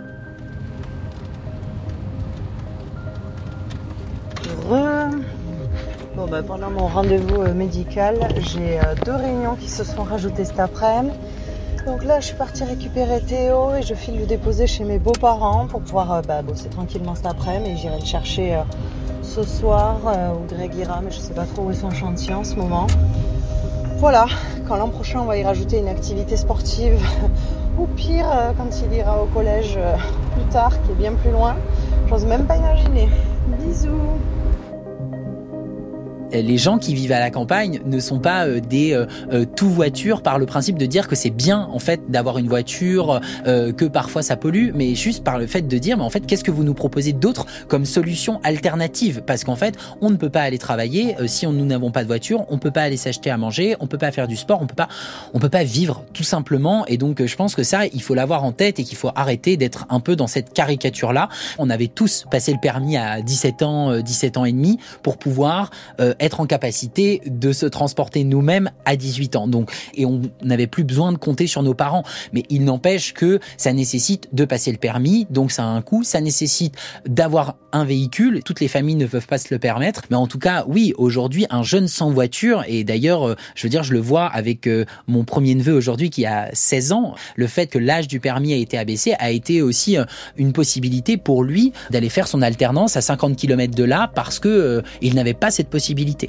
Pendant mon rendez-vous médical, j'ai 2 réunions qui se sont rajoutées cet après-midi. Donc là, je suis partie récupérer Théo et je file le déposer chez mes beaux-parents pour pouvoir bosser tranquillement cet après-midi. Et j'irai le chercher ce soir au Greg ira, mais je sais pas trop où est son chantier en ce moment. Voilà, quand l'an prochain on va y rajouter une activité sportive, ou pire, quand il ira au collège plus tard, qui est bien plus loin, j'ose même pas imaginer. Bisous. Les gens qui vivent à la campagne ne sont pas des tout voitures par le principe de dire que c'est bien en fait d'avoir une voiture, que parfois ça pollue, mais juste par le fait de dire mais en fait qu'est-ce que vous nous proposez d'autre comme solution alternative, parce qu'en fait on ne peut pas aller travailler si nous n'avons pas de voiture, on peut pas aller s'acheter à manger, on peut pas faire du sport, on peut pas vivre tout simplement. Et donc je pense que ça il faut l'avoir en tête et qu'il faut arrêter d'être un peu dans cette caricature là. On avait tous passé le permis à 17 ans et demi pour pouvoir être en capacité de se transporter nous-mêmes à 18 ans. Donc, et on n'avait plus besoin de compter sur nos parents. Mais il n'empêche que ça nécessite de passer le permis, donc ça a un coût, ça nécessite d'avoir un véhicule. Toutes les familles ne peuvent pas se le permettre. Mais en tout cas, oui, aujourd'hui, un jeune sans voiture, et d'ailleurs, je veux dire, je le vois avec mon premier neveu aujourd'hui qui a 16 ans, le fait que l'âge du permis a été abaissé a été aussi une possibilité pour lui d'aller faire son alternance à 50 km de là parce que il n'avait pas cette possibilité.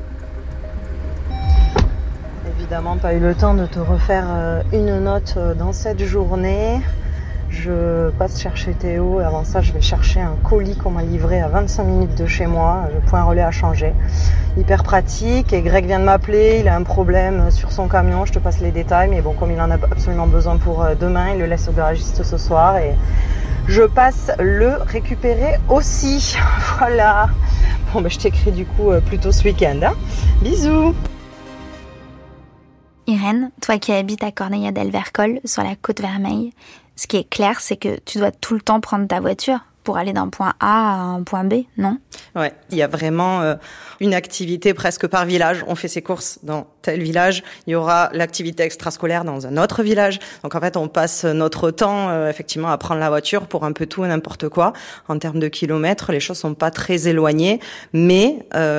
Évidemment, pas eu le temps de te refaire une note dans cette journée. Je passe chercher Théo et avant ça, je vais chercher un colis qu'on m'a livré à 25 minutes de chez moi. Le point relais à changer. Hyper pratique. Et Greg vient de m'appeler. Il a un problème sur son camion. Je te passe les détails. Mais bon, comme il en a absolument besoin pour demain, il le laisse au garagiste ce soir. Et je passe le récupérer aussi. Voilà. Bon, je t'écris du coup plutôt ce week-end. Hein. Bisous. Irène, toi qui habites à Corneilla del Vercol, sur la côte Vermeille, ce qui est clair, c'est que tu dois tout le temps prendre ta voiture pour aller d'un point A à un point B, non ? Ouais, il y a vraiment une activité presque par village. On fait ses courses dans tel village, il y aura l'activité extrascolaire dans un autre village. Donc en fait, on passe notre temps effectivement à prendre la voiture pour un peu tout et n'importe quoi. En termes de kilomètres, les choses sont pas très éloignées, mais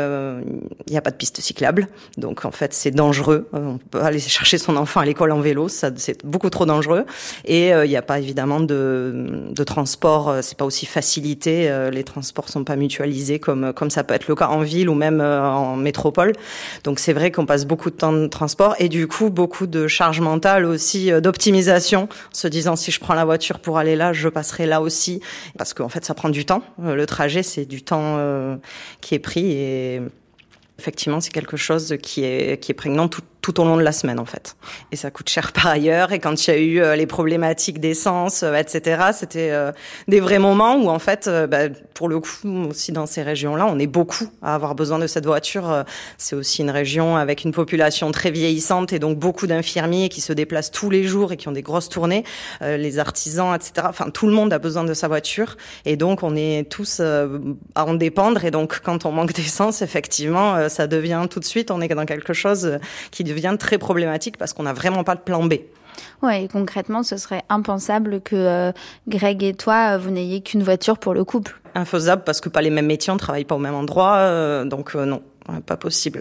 il y a pas de piste cyclable. Donc en fait, c'est dangereux. On peut aller chercher son enfant à l'école en vélo, ça c'est beaucoup trop dangereux. Et il y a pas évidemment de transport, c'est pas aussi facilité. Les transports sont pas mutualisés comme ça peut être le cas en ville ou même en métropole. Donc c'est vrai qu'on passe beaucoup de temps de transport et du coup beaucoup de charge mentale aussi, d'optimisation, se disant si je prends la voiture pour aller là, je passerai là aussi, parce qu'en fait ça prend du temps. Le trajet c'est du temps qui est pris et effectivement c'est quelque chose qui est prégnant tout au long de la semaine en fait. Et ça coûte cher par ailleurs. Et quand il y a eu les problématiques d'essence, etc., c'était des vrais moments où en fait, pour le coup, aussi dans ces régions-là, on est beaucoup à avoir besoin de cette voiture. C'est aussi une région avec une population très vieillissante et donc beaucoup d'infirmiers qui se déplacent tous les jours et qui ont des grosses tournées, les artisans, etc. Enfin, tout le monde a besoin de sa voiture et donc on est tous à en dépendre. Et donc quand on manque d'essence, effectivement, ça devient tout de suite, on est dans quelque chose qui devient très problématique parce qu'on n'a vraiment pas de plan B. Ouais, et concrètement, ce serait impensable que Greg et toi, vous n'ayez qu'une voiture pour le couple. Infaisable parce que pas les mêmes métiers, on travaille pas au même endroit, donc non, pas possible.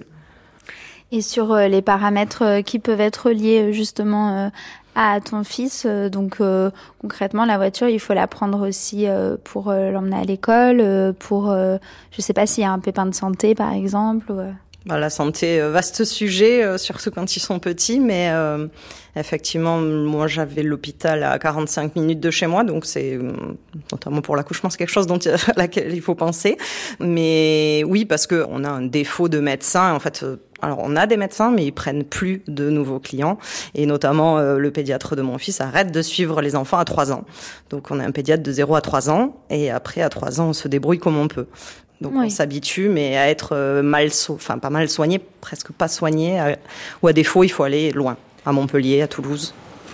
Et sur les paramètres qui peuvent être liés justement à ton fils, donc concrètement, la voiture, il faut la prendre aussi pour l'emmener à l'école, pour, je sais pas s'il y a un pépin de santé par exemple. La santé, vaste sujet, surtout quand ils sont petits, mais effectivement, moi j'avais l'hôpital à 45 minutes de chez moi, donc c'est, notamment pour l'accouchement, c'est quelque chose à laquelle il faut penser. Mais oui, parce que on a un défaut de médecins, en fait. Alors on a des médecins, mais ils prennent plus de nouveaux clients, et notamment le pédiatre de mon fils arrête de suivre les enfants à 3 ans. Donc on a un pédiatre de 0 à 3 ans, et après à 3 ans on se débrouille comme on peut. Donc oui. On s'habitue, mais à être pas mal soigné, presque pas soigné, ou à défaut il faut aller loin, à Montpellier, à Toulouse.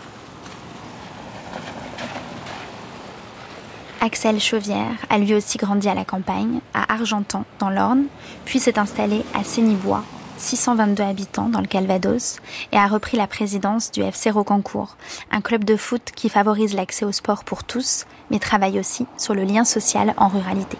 Axel Chauvière a lui aussi grandi à la campagne, à Argentan, dans l'Orne, puis s'est installé à Sénibois, 622 habitants dans le Calvados, et a repris la présidence du FC Rocancourt, un club de foot qui favorise l'accès au sport pour tous, mais travaille aussi sur le lien social en ruralité.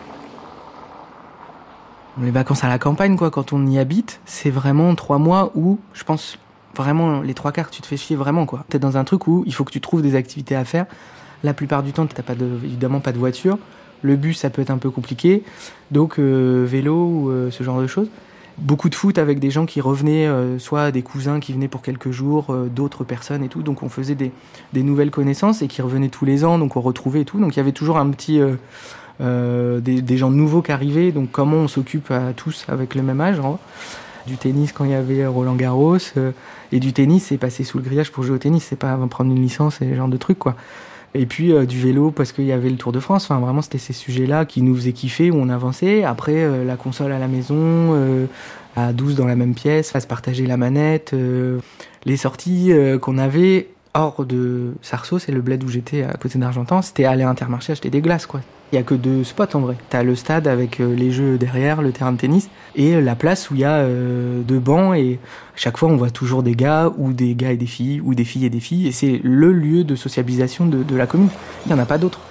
Les vacances à la campagne, quand on y habite, c'est vraiment 3 mois où, je pense, vraiment, les 3 quarts, tu te fais chier vraiment, T'es dans un truc où il faut que tu trouves des activités à faire. La plupart du temps, t'as évidemment pas de voiture. Le bus, ça peut être un peu compliqué. Donc, vélo ou ce genre de choses. Beaucoup de foot avec des gens qui revenaient, soit des cousins qui venaient pour quelques jours, d'autres personnes et tout. Donc, on faisait des nouvelles connaissances et qui revenaient tous les ans. Donc, on retrouvait et tout. Donc, il y avait toujours un petit des gens nouveaux qui arrivaient, donc comment on s'occupe à tous avec le même âge, en gros. Du tennis quand il y avait Roland Garros, et du tennis, c'est passer sous le grillage pour jouer au tennis, c'est pas prendre une licence et ce genre de trucs, quoi. Et puis du vélo parce qu'il y avait le Tour de France, enfin vraiment c'était ces sujets-là qui nous faisaient kiffer, où on avançait. Après la console à la maison, à 12 dans la même pièce, à se partager la manette, les sorties qu'on avait hors de Sarceau, c'est le bled où j'étais à côté d'Argentan, c'était aller à Intermarché acheter des glaces, quoi. Il y a que 2 spots en vrai. T'as le stade avec les jeux derrière, le terrain de tennis, et la place où il y a 2 bancs, et chaque fois on voit toujours des gars et des filles, ou des filles et des filles, et c'est le lieu de sociabilisation de la commune. Il n'y en a pas d'autre.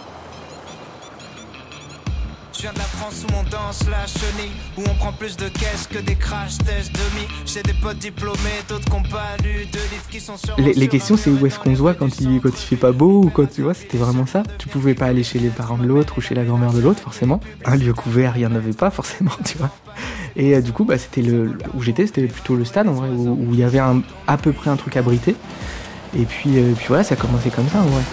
Je viens de la France où on danse la chenille, où on prend plus de caisses que des crash tests demi. J'ai des potes diplômés, d'autres qui n'ont pas lu de livres qui sont sur... Les questions, c'est où est-ce qu'on se voit quand il fait pas beau, ou quand tu vois, c'était vraiment ça. Tu pouvais pas aller chez les parents de l'autre ou chez la grand-mère de l'autre, forcément. Un lieu couvert, il y en avait pas, forcément, tu vois. Et du coup, c'était où j'étais, c'était plutôt le stade, en vrai, où il y avait à peu près un truc abrité. Et puis voilà, ça a commencé comme ça, en vrai.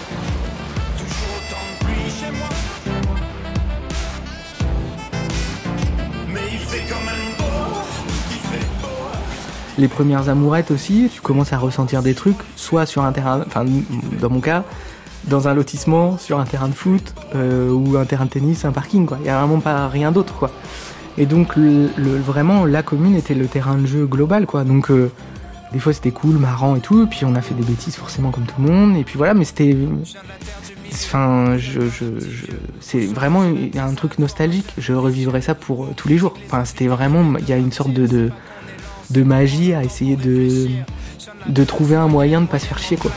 Les premières amourettes aussi, tu commences à ressentir des trucs, soit sur un terrain, enfin dans mon cas, dans un lotissement, sur un terrain de foot, ou un terrain de tennis, un parking, quoi. Il n'y a vraiment pas rien d'autre, quoi. Et donc vraiment, la commune était le terrain de jeu global, quoi. Donc des fois c'était cool, marrant et tout, et puis on a fait des bêtises forcément comme tout le monde, et puis voilà, mais c'était... Enfin, c'est vraiment un truc nostalgique, je revivrais ça pour tous les jours. Enfin, c'était vraiment, il y a une sorte de magie à essayer de trouver un moyen de pas se faire chier, quoi.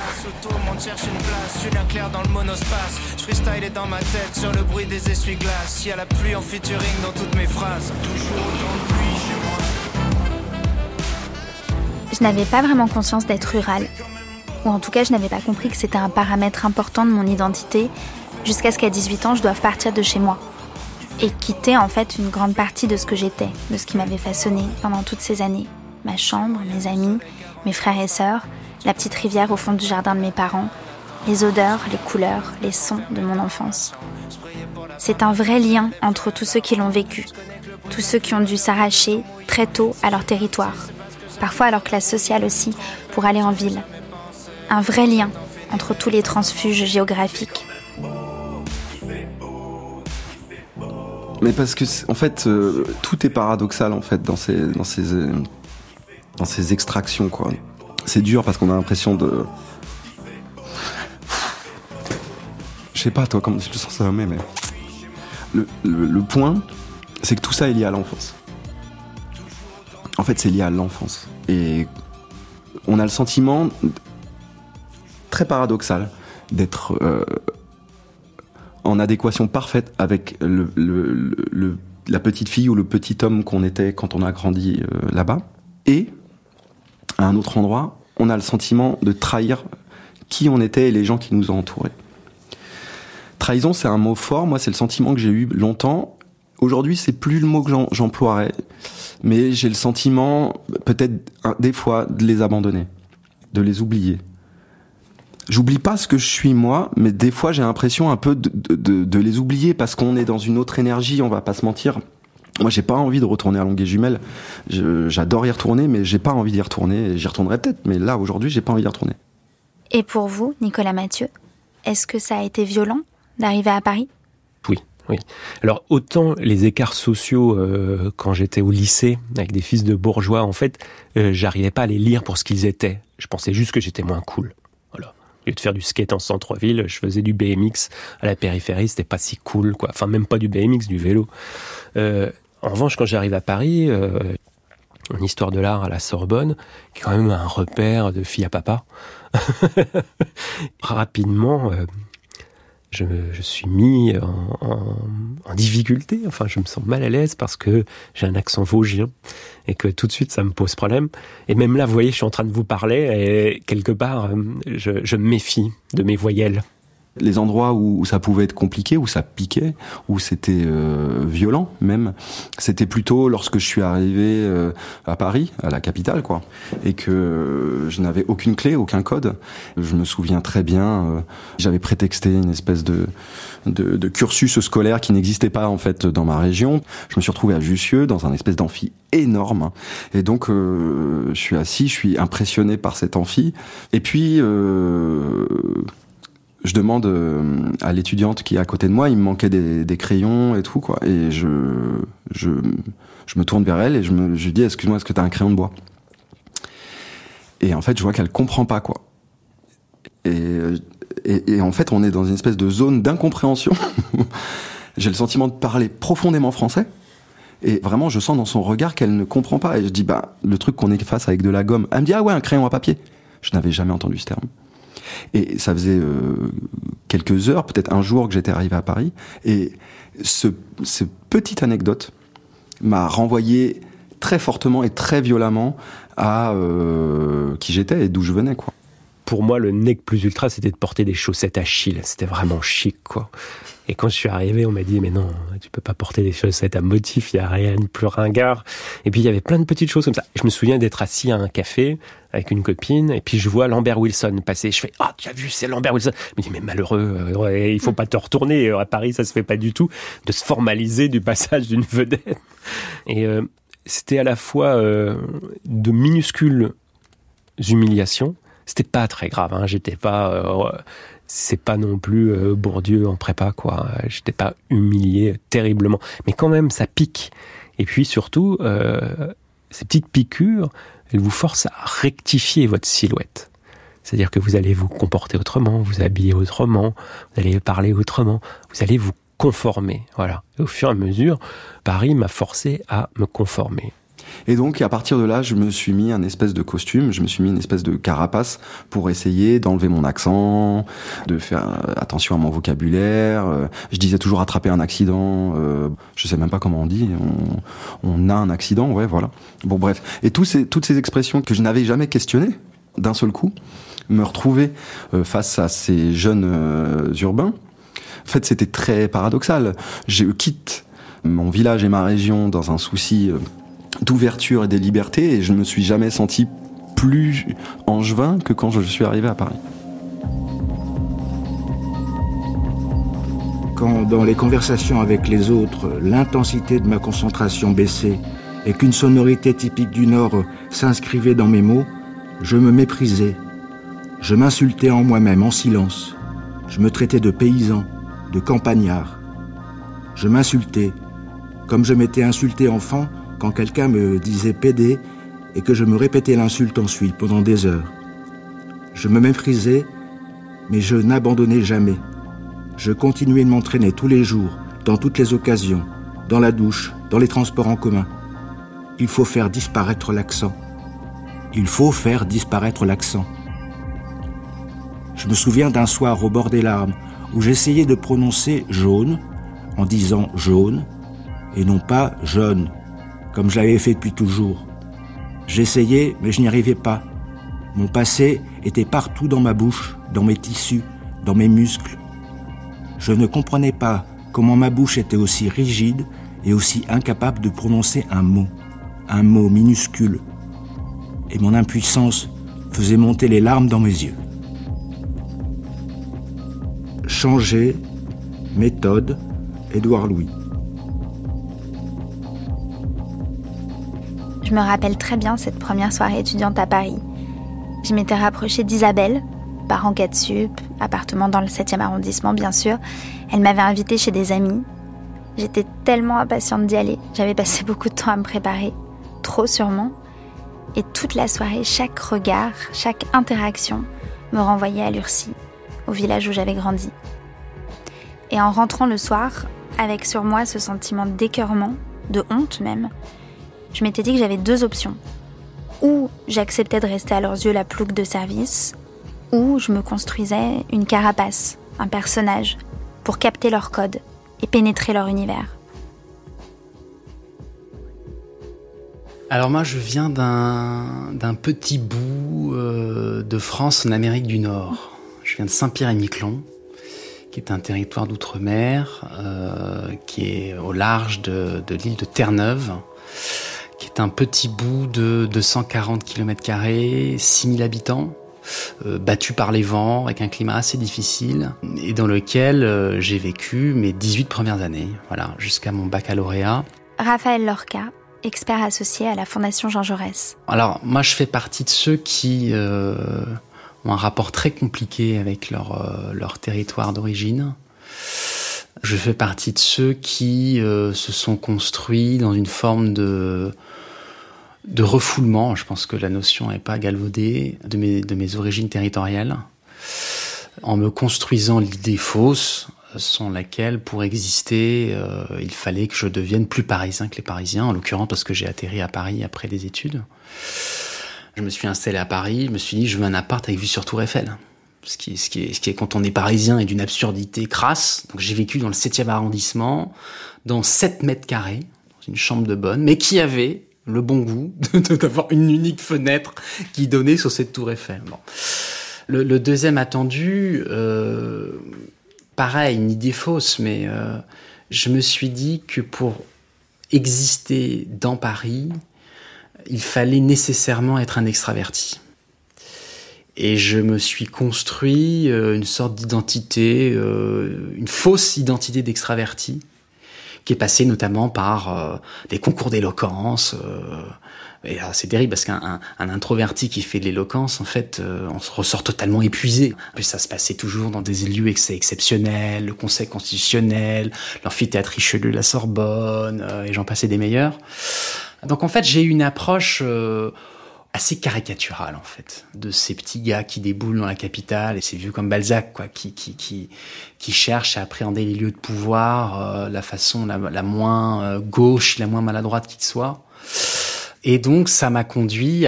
Je freestyle dans ma tête sur le bruit des essuie-glaces. Il y a la pluie en featuring dans toutes mes phrases. Toujours autant de pluie chez moi. Je n'avais pas vraiment conscience d'être rurale. Ou en tout cas, je n'avais pas compris que c'était un paramètre important de mon identité jusqu'à ce qu'à 18 ans, je doive partir de chez moi. Et quitter en fait une grande partie de ce que j'étais, de ce qui m'avait façonné pendant toutes ces années. Ma chambre, mes amis, mes frères et sœurs, la petite rivière au fond du jardin de mes parents, les odeurs, les couleurs, les sons de mon enfance. C'est un vrai lien entre tous ceux qui l'ont vécu, tous ceux qui ont dû s'arracher très tôt à leur territoire, parfois à leur classe sociale aussi, pour aller en ville. Un vrai lien entre tous les transfuges géographiques. Mais parce que, en fait, tout est paradoxal, en fait, dans ces extractions, quoi. C'est dur parce qu'on a l'impression de... Je sais pas, toi, comment tu le sens ça, mais... Le point, c'est que tout ça est lié à l'enfance. En fait, c'est lié à l'enfance. Et on a le sentiment, très paradoxal, d'être... en adéquation parfaite avec la petite fille ou le petit homme qu'on était quand on a grandi là-bas. Et, à un autre endroit, on a le sentiment de trahir qui on était et les gens qui nous ont entourés. Trahison, c'est un mot fort. Moi, c'est le sentiment que j'ai eu longtemps. Aujourd'hui, c'est plus le mot que j'emploierais. Mais j'ai le sentiment, peut-être, des fois, de les abandonner, de les oublier. J'oublie pas ce que je suis moi, mais des fois j'ai l'impression un peu de les oublier parce qu'on est dans une autre énergie, on va pas se mentir. Moi j'ai pas envie de retourner à Longueuil-Jumelles, j'adore y retourner, mais j'ai pas envie d'y retourner, j'y retournerai peut-être, mais là aujourd'hui j'ai pas envie d'y retourner. Et pour vous, Nicolas Mathieu, est-ce que ça a été violent d'arriver à Paris ? Oui. Alors autant les écarts sociaux quand j'étais au lycée avec des fils de bourgeois, en fait, j'arrivais pas à les lire pour ce qu'ils étaient. Je pensais juste que j'étais moins cool. Voilà. Au lieu de faire du skate en centre-ville, je faisais du BMX à la périphérie, c'était pas si cool, quoi. Enfin, même pas du BMX, du vélo. En revanche, quand j'arrive à Paris, en histoire de l'art à la Sorbonne, qui est quand même un repère de fille à papa, rapidement, je suis mis en difficulté. Enfin, je me sens mal à l'aise parce que j'ai un accent vosgien et que tout de suite, ça me pose problème. Et même là, vous voyez, je suis en train de vous parler et quelque part, je me méfie de mes voyelles. Les endroits où ça pouvait être compliqué, où ça piquait, où c'était violent même, c'était plutôt lorsque je suis arrivé à Paris, à la capitale, quoi, et que je n'avais aucune clé, aucun code. Je me souviens très bien, j'avais prétexté une espèce de cursus scolaire qui n'existait pas en fait dans ma région. Je me suis retrouvé à Jussieu dans un espèce d'amphi énorme, et donc je suis assis, je suis impressionné par cet amphi, et puis je demande à l'étudiante qui est à côté de moi, il me manquait des crayons et tout, quoi. Et je me tourne vers elle et je lui dis, excuse-moi, est-ce que t'as un crayon de bois? Et en fait, je vois qu'elle comprend pas, quoi. Et en fait, on est dans une espèce de zone d'incompréhension. J'ai le sentiment de parler profondément français. Et vraiment, je sens dans son regard qu'elle ne comprend pas. Et je dis, le truc qu'on efface avec de la gomme. Elle me dit, ah ouais, un crayon à papier. Je n'avais jamais entendu ce terme. Et ça faisait quelques heures, peut-être un jour que j'étais arrivé à Paris. Et cette petite anecdote m'a renvoyé très fortement et très violemment à qui j'étais et d'où je venais, quoi. Pour moi, le nec plus ultra, c'était de porter des chaussettes Achille. C'était vraiment chic, quoi. Et quand je suis arrivé, on m'a dit, mais non, tu peux pas porter des chaussettes à motif, il y a rien de plus ringard. Et puis, il y avait plein de petites choses comme ça. Je me souviens d'être assis à un café avec une copine, et puis je vois Lambert Wilson passer. Je fais, tu as vu, c'est Lambert Wilson. Je me dis, mais malheureux, il faut pas te retourner. À Paris, ça se fait pas du tout de se formaliser du passage d'une vedette. Et c'était à la fois de minuscules humiliations. C'était pas très grave, hein. J'étais pas, c'est pas non plus Bourdieu en prépa, quoi. J'étais pas humilié terriblement, mais quand même ça pique. Et puis surtout, ces petites piqûres, elles vous forcent à rectifier votre silhouette. C'est-à-dire que vous allez vous comporter autrement, vous habiller autrement, vous allez parler autrement, vous allez vous conformer, voilà. Et au fur et à mesure, Paris m'a forcé à me conformer. Et donc, à partir de là, je me suis mis un espèce de costume, je me suis mis une espèce de carapace pour essayer d'enlever mon accent, de faire attention à mon vocabulaire. Je disais toujours attraper un accident. Je sais même pas comment on dit. On a un accident, ouais, voilà. Bon, bref. Et toutes ces expressions que je n'avais jamais questionnées, d'un seul coup, me retrouver face à ces jeunes urbains. En fait, c'était très paradoxal. Je quitte mon village et ma région dans un souci d'ouverture et des libertés, et je ne me suis jamais senti plus angevin que quand je suis arrivé à Paris. Quand, dans les conversations avec les autres, l'intensité de ma concentration baissait et qu'une sonorité typique du Nord s'inscrivait dans mes mots, je me méprisais. Je m'insultais en moi-même, en silence. Je me traitais de paysan, de campagnard. Je m'insultais, comme je m'étais insulté enfant quand quelqu'un me disait pédé et que je me répétais l'insulte ensuite pendant des heures. Je me méprisais, mais je n'abandonnais jamais. Je continuais de m'entraîner tous les jours, dans toutes les occasions, dans la douche, dans les transports en commun. Il faut faire disparaître l'accent. Il faut faire disparaître l'accent. Je me souviens d'un soir au bord des larmes où j'essayais de prononcer jaune en disant jaune et non pas jaune, comme je l'avais fait depuis toujours. J'essayais, mais je n'y arrivais pas. Mon passé était partout dans ma bouche, dans mes tissus, dans mes muscles. Je ne comprenais pas comment ma bouche était aussi rigide et aussi incapable de prononcer un mot minuscule. Et mon impuissance faisait monter les larmes dans mes yeux. Changer, méthode, Édouard Louis. Je me rappelle très bien cette première soirée étudiante à Paris. Je m'étais rapprochée d'Isabelle, parent 4 sup, appartement dans le 7e arrondissement bien sûr. Elle m'avait invitée chez des amis. J'étais tellement impatiente d'y aller. J'avais passé beaucoup de temps à me préparer, trop sûrement. Et toute la soirée, chaque regard, chaque interaction me renvoyait à Lurcy, au village où j'avais grandi. Et en rentrant le soir, avec sur moi ce sentiment d'écœurement, de honte même, je m'étais dit que j'avais 2 options. Ou j'acceptais de rester à leurs yeux la plouque de service, ou je me construisais une carapace, un personnage, pour capter leur code et pénétrer leur univers. Alors moi, je viens d'un petit bout de France en Amérique du Nord. Je viens de Saint-Pierre-et-Miquelon. qui est un territoire d'outre-mer, qui est au large de l'île de Terre-Neuve, qui est un petit bout de 240 km², 6000 habitants, battu par les vents, avec un climat assez difficile, et dans lequel j'ai vécu mes 18 premières années, voilà, jusqu'à mon baccalauréat. Raphaël Lorca, expert associé à la Fondation Jean Jaurès. Alors, moi, je fais partie de ceux qui ont un rapport très compliqué avec leur territoire d'origine. Je fais partie de ceux qui se sont construits dans une forme de refoulement. Je pense que la notion n'est pas galvaudée de mes origines territoriales, en me construisant l'idée fausse sans laquelle, pour exister, il fallait que je devienne plus parisien que les Parisiens, en l'occurrence parce que j'ai atterri à Paris après des études. Je me suis installé à Paris, je me suis dit, je veux un appart avec vue sur Tour Eiffel. Ce qui est, quand on est parisien, est d'une absurdité crasse. Donc j'ai vécu dans le 7e arrondissement, dans 7 mètres carrés, dans une chambre de bonne, mais qui avait le bon goût d'avoir une unique fenêtre qui donnait sur cette Tour Eiffel. Bon. Le deuxième attendu, pareil, une idée fausse, mais je me suis dit que pour exister dans Paris, il fallait nécessairement être un extraverti. Et je me suis construit une sorte d'identité, une fausse identité d'extraverti, qui est passée notamment par des concours d'éloquence. Et c'est terrible parce qu'un introverti qui fait de l'éloquence, en fait, on se ressort totalement épuisé. En plus, ça se passait toujours dans des lieux exceptionnels, le Conseil constitutionnel, l'amphithéâtre Richelieu, la Sorbonne, et j'en passais des meilleurs. Donc en fait, j'ai eu une approche assez caricaturale, en fait, de ces petits gars qui déboulent dans la capitale, et c'est vieux comme Balzac, quoi, qui cherchent à appréhender les lieux de pouvoir la façon la moins gauche, la moins maladroite qu'il soit. Et donc, ça m'a conduit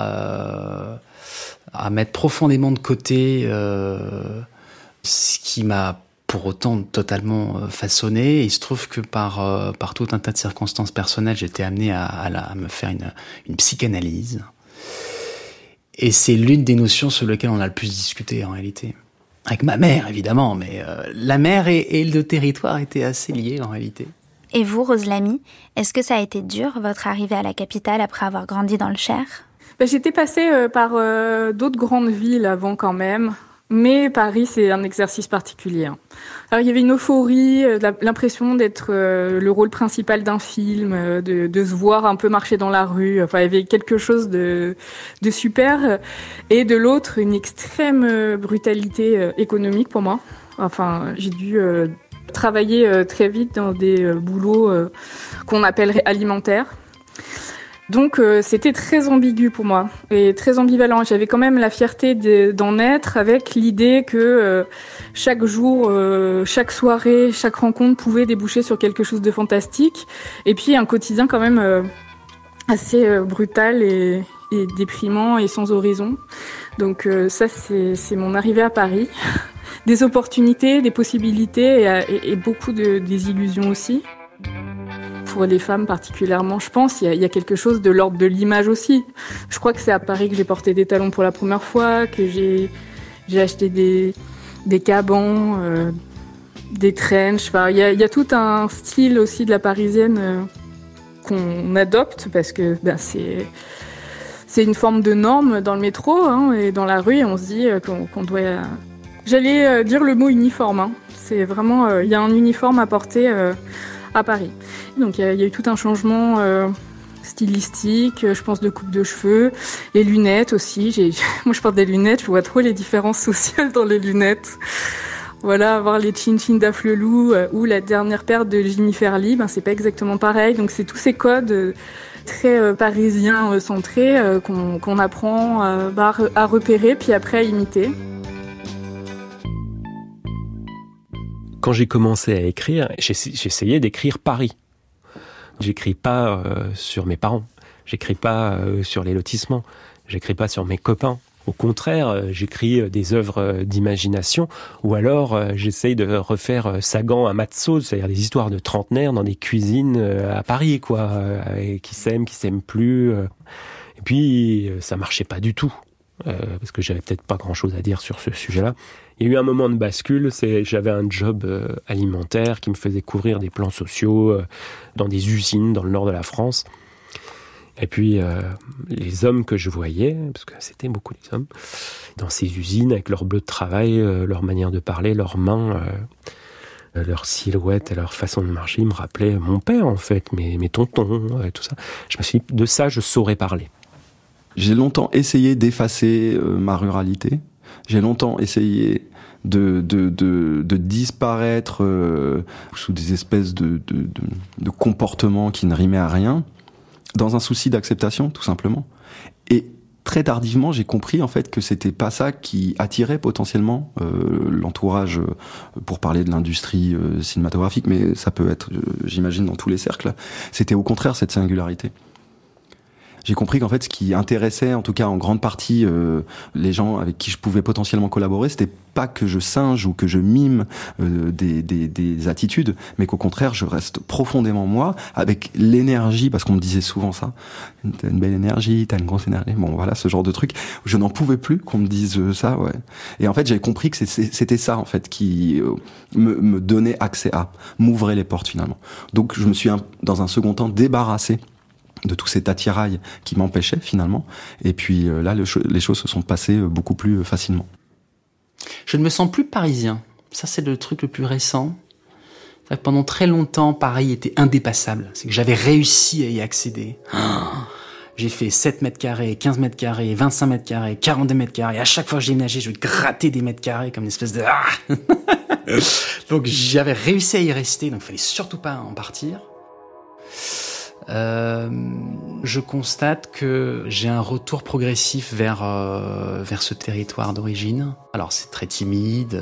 à mettre profondément de côté ce qui m'a pour autant totalement façonné. Et il se trouve que par tout un tas de circonstances personnelles, j'étais amené à me faire une psychanalyse. Et c'est l'une des notions sur lesquelles on a le plus discuté en réalité. Avec ma mère, évidemment, mais la mer et le territoire étaient assez liés en réalité. Et vous, Rose Lamy, est-ce que ça a été dur, votre arrivée à la capitale après avoir grandi dans le Cher ? J'étais passée par d'autres grandes villes avant quand même. Mais Paris, c'est un exercice particulier. Alors, il y avait une euphorie, l'impression d'être le rôle principal d'un film, de se voir un peu marcher dans la rue. Enfin, il y avait quelque chose de super. Et de l'autre, une extrême brutalité économique pour moi. Enfin, j'ai dû travailler très vite dans des boulots qu'on appellerait alimentaires. Donc c'était très ambigu pour moi et très ambivalent. J'avais quand même la fierté d'en être avec l'idée que chaque jour, chaque soirée, chaque rencontre pouvait déboucher sur quelque chose de fantastique. Et puis un quotidien quand même assez brutal et déprimant et sans horizon. Donc ça c'est mon arrivée à Paris. Des opportunités, des possibilités et beaucoup de désillusions aussi. Pour les femmes particulièrement, je pense, il y a quelque chose de l'ordre de l'image aussi. Je crois que c'est à Paris que j'ai porté des talons pour la première fois, que j'ai acheté des cabans, des trenches. Enfin, il y a tout un style aussi de la parisienne qu'on adopte parce que c'est une forme de norme dans le métro et dans la rue. Et on se dit qu'on doit. J'allais dire le mot uniforme. C'est vraiment, il y a un uniforme à porter à Paris. Donc il y a eu tout un changement stylistique, je pense de coupe de cheveux, les lunettes aussi. Moi je porte des lunettes, je vois trop les différences sociales dans les lunettes. Voilà, avoir les chin-chin d'Afflelou ou la dernière paire de Jimmy Fairly, c'est pas exactement pareil. Donc c'est tous ces codes très parisiens centrés qu'on apprend à repérer puis après à imiter. Quand j'ai commencé à écrire, j'essayais d'écrire Paris. J'écris pas sur mes parents, j'écris pas sur les lotissements, j'écris pas sur mes copains. Au contraire, j'écris des œuvres d'imagination, ou alors j'essaye de refaire Sagan à Matzo, c'est-à-dire des histoires de trentenaires dans des cuisines à Paris, quoi, qui s'aiment plus. Et puis ça marchait pas du tout. parce que j'avais peut-être pas grand-chose à dire sur ce sujet-là. Il y a eu un moment de bascule, j'avais un job alimentaire qui me faisait couvrir des plans sociaux dans des usines dans le nord de la France. Et puis, les hommes que je voyais, parce que c'était beaucoup les hommes, dans ces usines, avec leur bleu de travail, leur manière de parler, leurs mains, leur silhouette et leur façon de marcher, ils me rappelaient mon père, en fait, mes tontons, tout ça. Je me suis dit, de ça, je saurais parler. J'ai longtemps essayé d'effacer ma ruralité. J'ai longtemps essayé de disparaître sous des espèces de comportements qui ne rimaient à rien, dans un souci d'acceptation, tout simplement. Et très tardivement, j'ai compris en fait que c'était pas ça qui attirait potentiellement l'entourage, pour parler de l'industrie cinématographique, mais ça peut être, j'imagine, dans tous les cercles. C'était au contraire cette singularité. J'ai compris qu'en fait, ce qui intéressait, en tout cas en grande partie, les gens avec qui je pouvais potentiellement collaborer, c'était pas que je singe ou que je mime des attitudes, mais qu'au contraire, je reste profondément moi, avec l'énergie, parce qu'on me disait souvent ça. T'as une belle énergie, t'as une grosse énergie. Bon, voilà, ce genre de truc. Je n'en pouvais plus qu'on me dise ça, ouais. Et en fait, j'avais compris que c'était ça, en fait, qui me donnait accès à, m'ouvrait les portes, finalement. Donc, je me suis, dans un second temps, débarrassé de tout cet attirail qui m'empêchait finalement. Et puis là, les choses se sont passées beaucoup plus facilement. Je ne me sens plus parisien. Ça, c'est le truc le plus récent. Pendant très longtemps, Paris était indépassable. C'est que j'avais réussi à y accéder. J'ai fait 7 mètres carrés, 15 mètres carrés, 25 mètres carrés, 42 mètres carrés. À chaque fois que j'ai déménagé, je vais gratter des mètres carrés comme une espèce de... Donc j'avais réussi à y rester, donc il fallait surtout pas en partir. Je constate que j'ai un retour progressif vers ce territoire d'origine. Alors c'est très timide,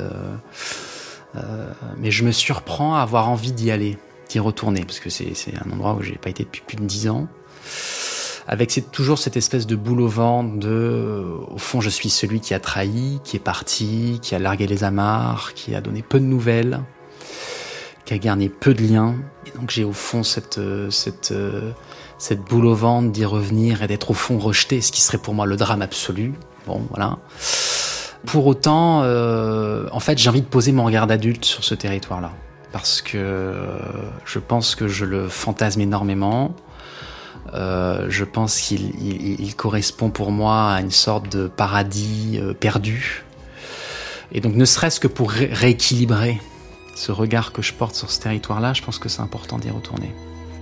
mais je me surprends à avoir envie d'y aller, d'y retourner, parce que c'est un endroit où j'ai pas été depuis plus de 10 ans. Avec toujours cette espèce de boule au ventre au fond, je suis celui qui a trahi, qui est parti, qui a largué les amarres, qui a donné peu de nouvelles, qui a gardé peu de liens. Et donc j'ai au fond cette boule au ventre d'y revenir et d'être au fond rejeté, ce qui serait pour moi le drame absolu. Bon, voilà. Pour autant, en fait, j'ai envie de poser mon regard d'adulte sur ce territoire-là. Parce que je pense que je le fantasme énormément. Je pense qu'il correspond pour moi à une sorte de paradis perdu. Et donc, ne serait-ce que pour rééquilibrer ce regard que je porte sur ce territoire-là, je pense que c'est important d'y retourner.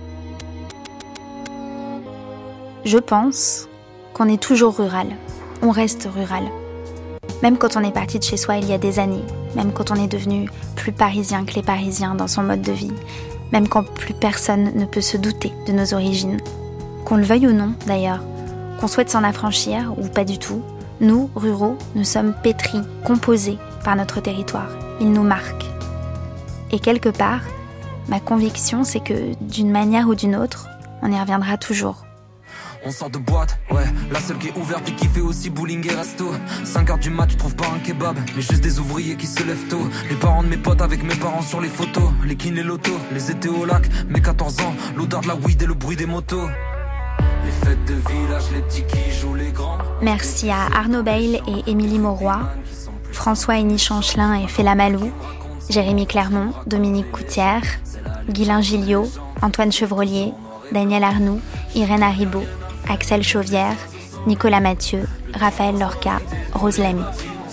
Je pense qu'on est toujours rural. On reste rural. Même quand on est parti de chez soi il y a des années, même quand on est devenu plus parisien que les Parisiens dans son mode de vie, même quand plus personne ne peut se douter de nos origines. Qu'on le veuille ou non, d'ailleurs, qu'on souhaite s'en affranchir ou pas du tout, nous, ruraux, nous sommes pétris, composés par notre territoire. Il nous marque. Et quelque part, ma conviction, c'est que d'une manière ou d'une autre, on y reviendra toujours. On sort de boîte, ouais, la seule qui est ouverte et qui fait aussi bowling et resto. 5h du mat, tu trouves pas un kebab, mais juste des ouvriers qui se lèvent tôt. Les parents de mes potes avec mes parents sur les photos. Les kin et l'auto, les étés au lac, mes 14 ans, l'odeur de la weed et le bruit des motos. Les fêtes de village, les petits qui jouent les grands. Merci à Arnaud Bayle et Émilie Mauroy, François Henny Chanchelin et Fela Malou, Jérémy Clermont, Dominique Coutière, Guylain Gilliot, Antoine Chevrolier, Daniel Arnoux, Irène Haribo, Axel Chauvière, Nicolas Mathieu, Raphaël Lorca, Rose Lamy.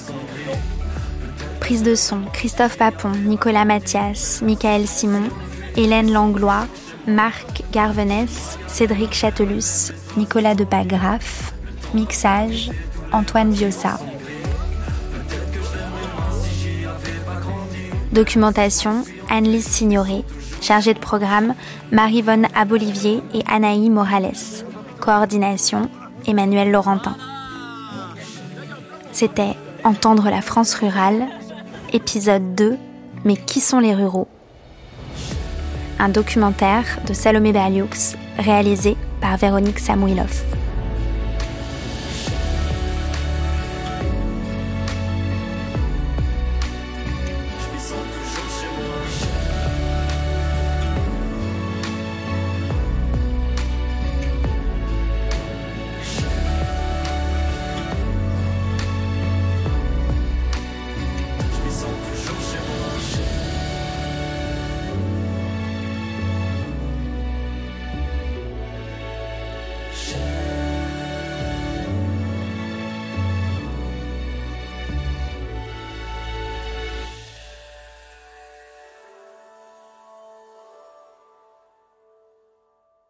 Prise de son, Christophe Papon, Nicolas Mathias, Michael Simon, Hélène Langlois, Marc Garvenès, Cédric Châtelus, Nicolas Depagraf. Mixage, Antoine Biossa. Documentation, Anne-Lise Signoret. Chargée de programme, Marie-Vonne Abolivier et Anaï Morales. Coordination, Emmanuel Laurentin. C'était Entendre la France rurale, épisode 2, Mais qui sont les ruraux ? Un documentaire de Salomé Berlioux, réalisé par Véronique Samouilov.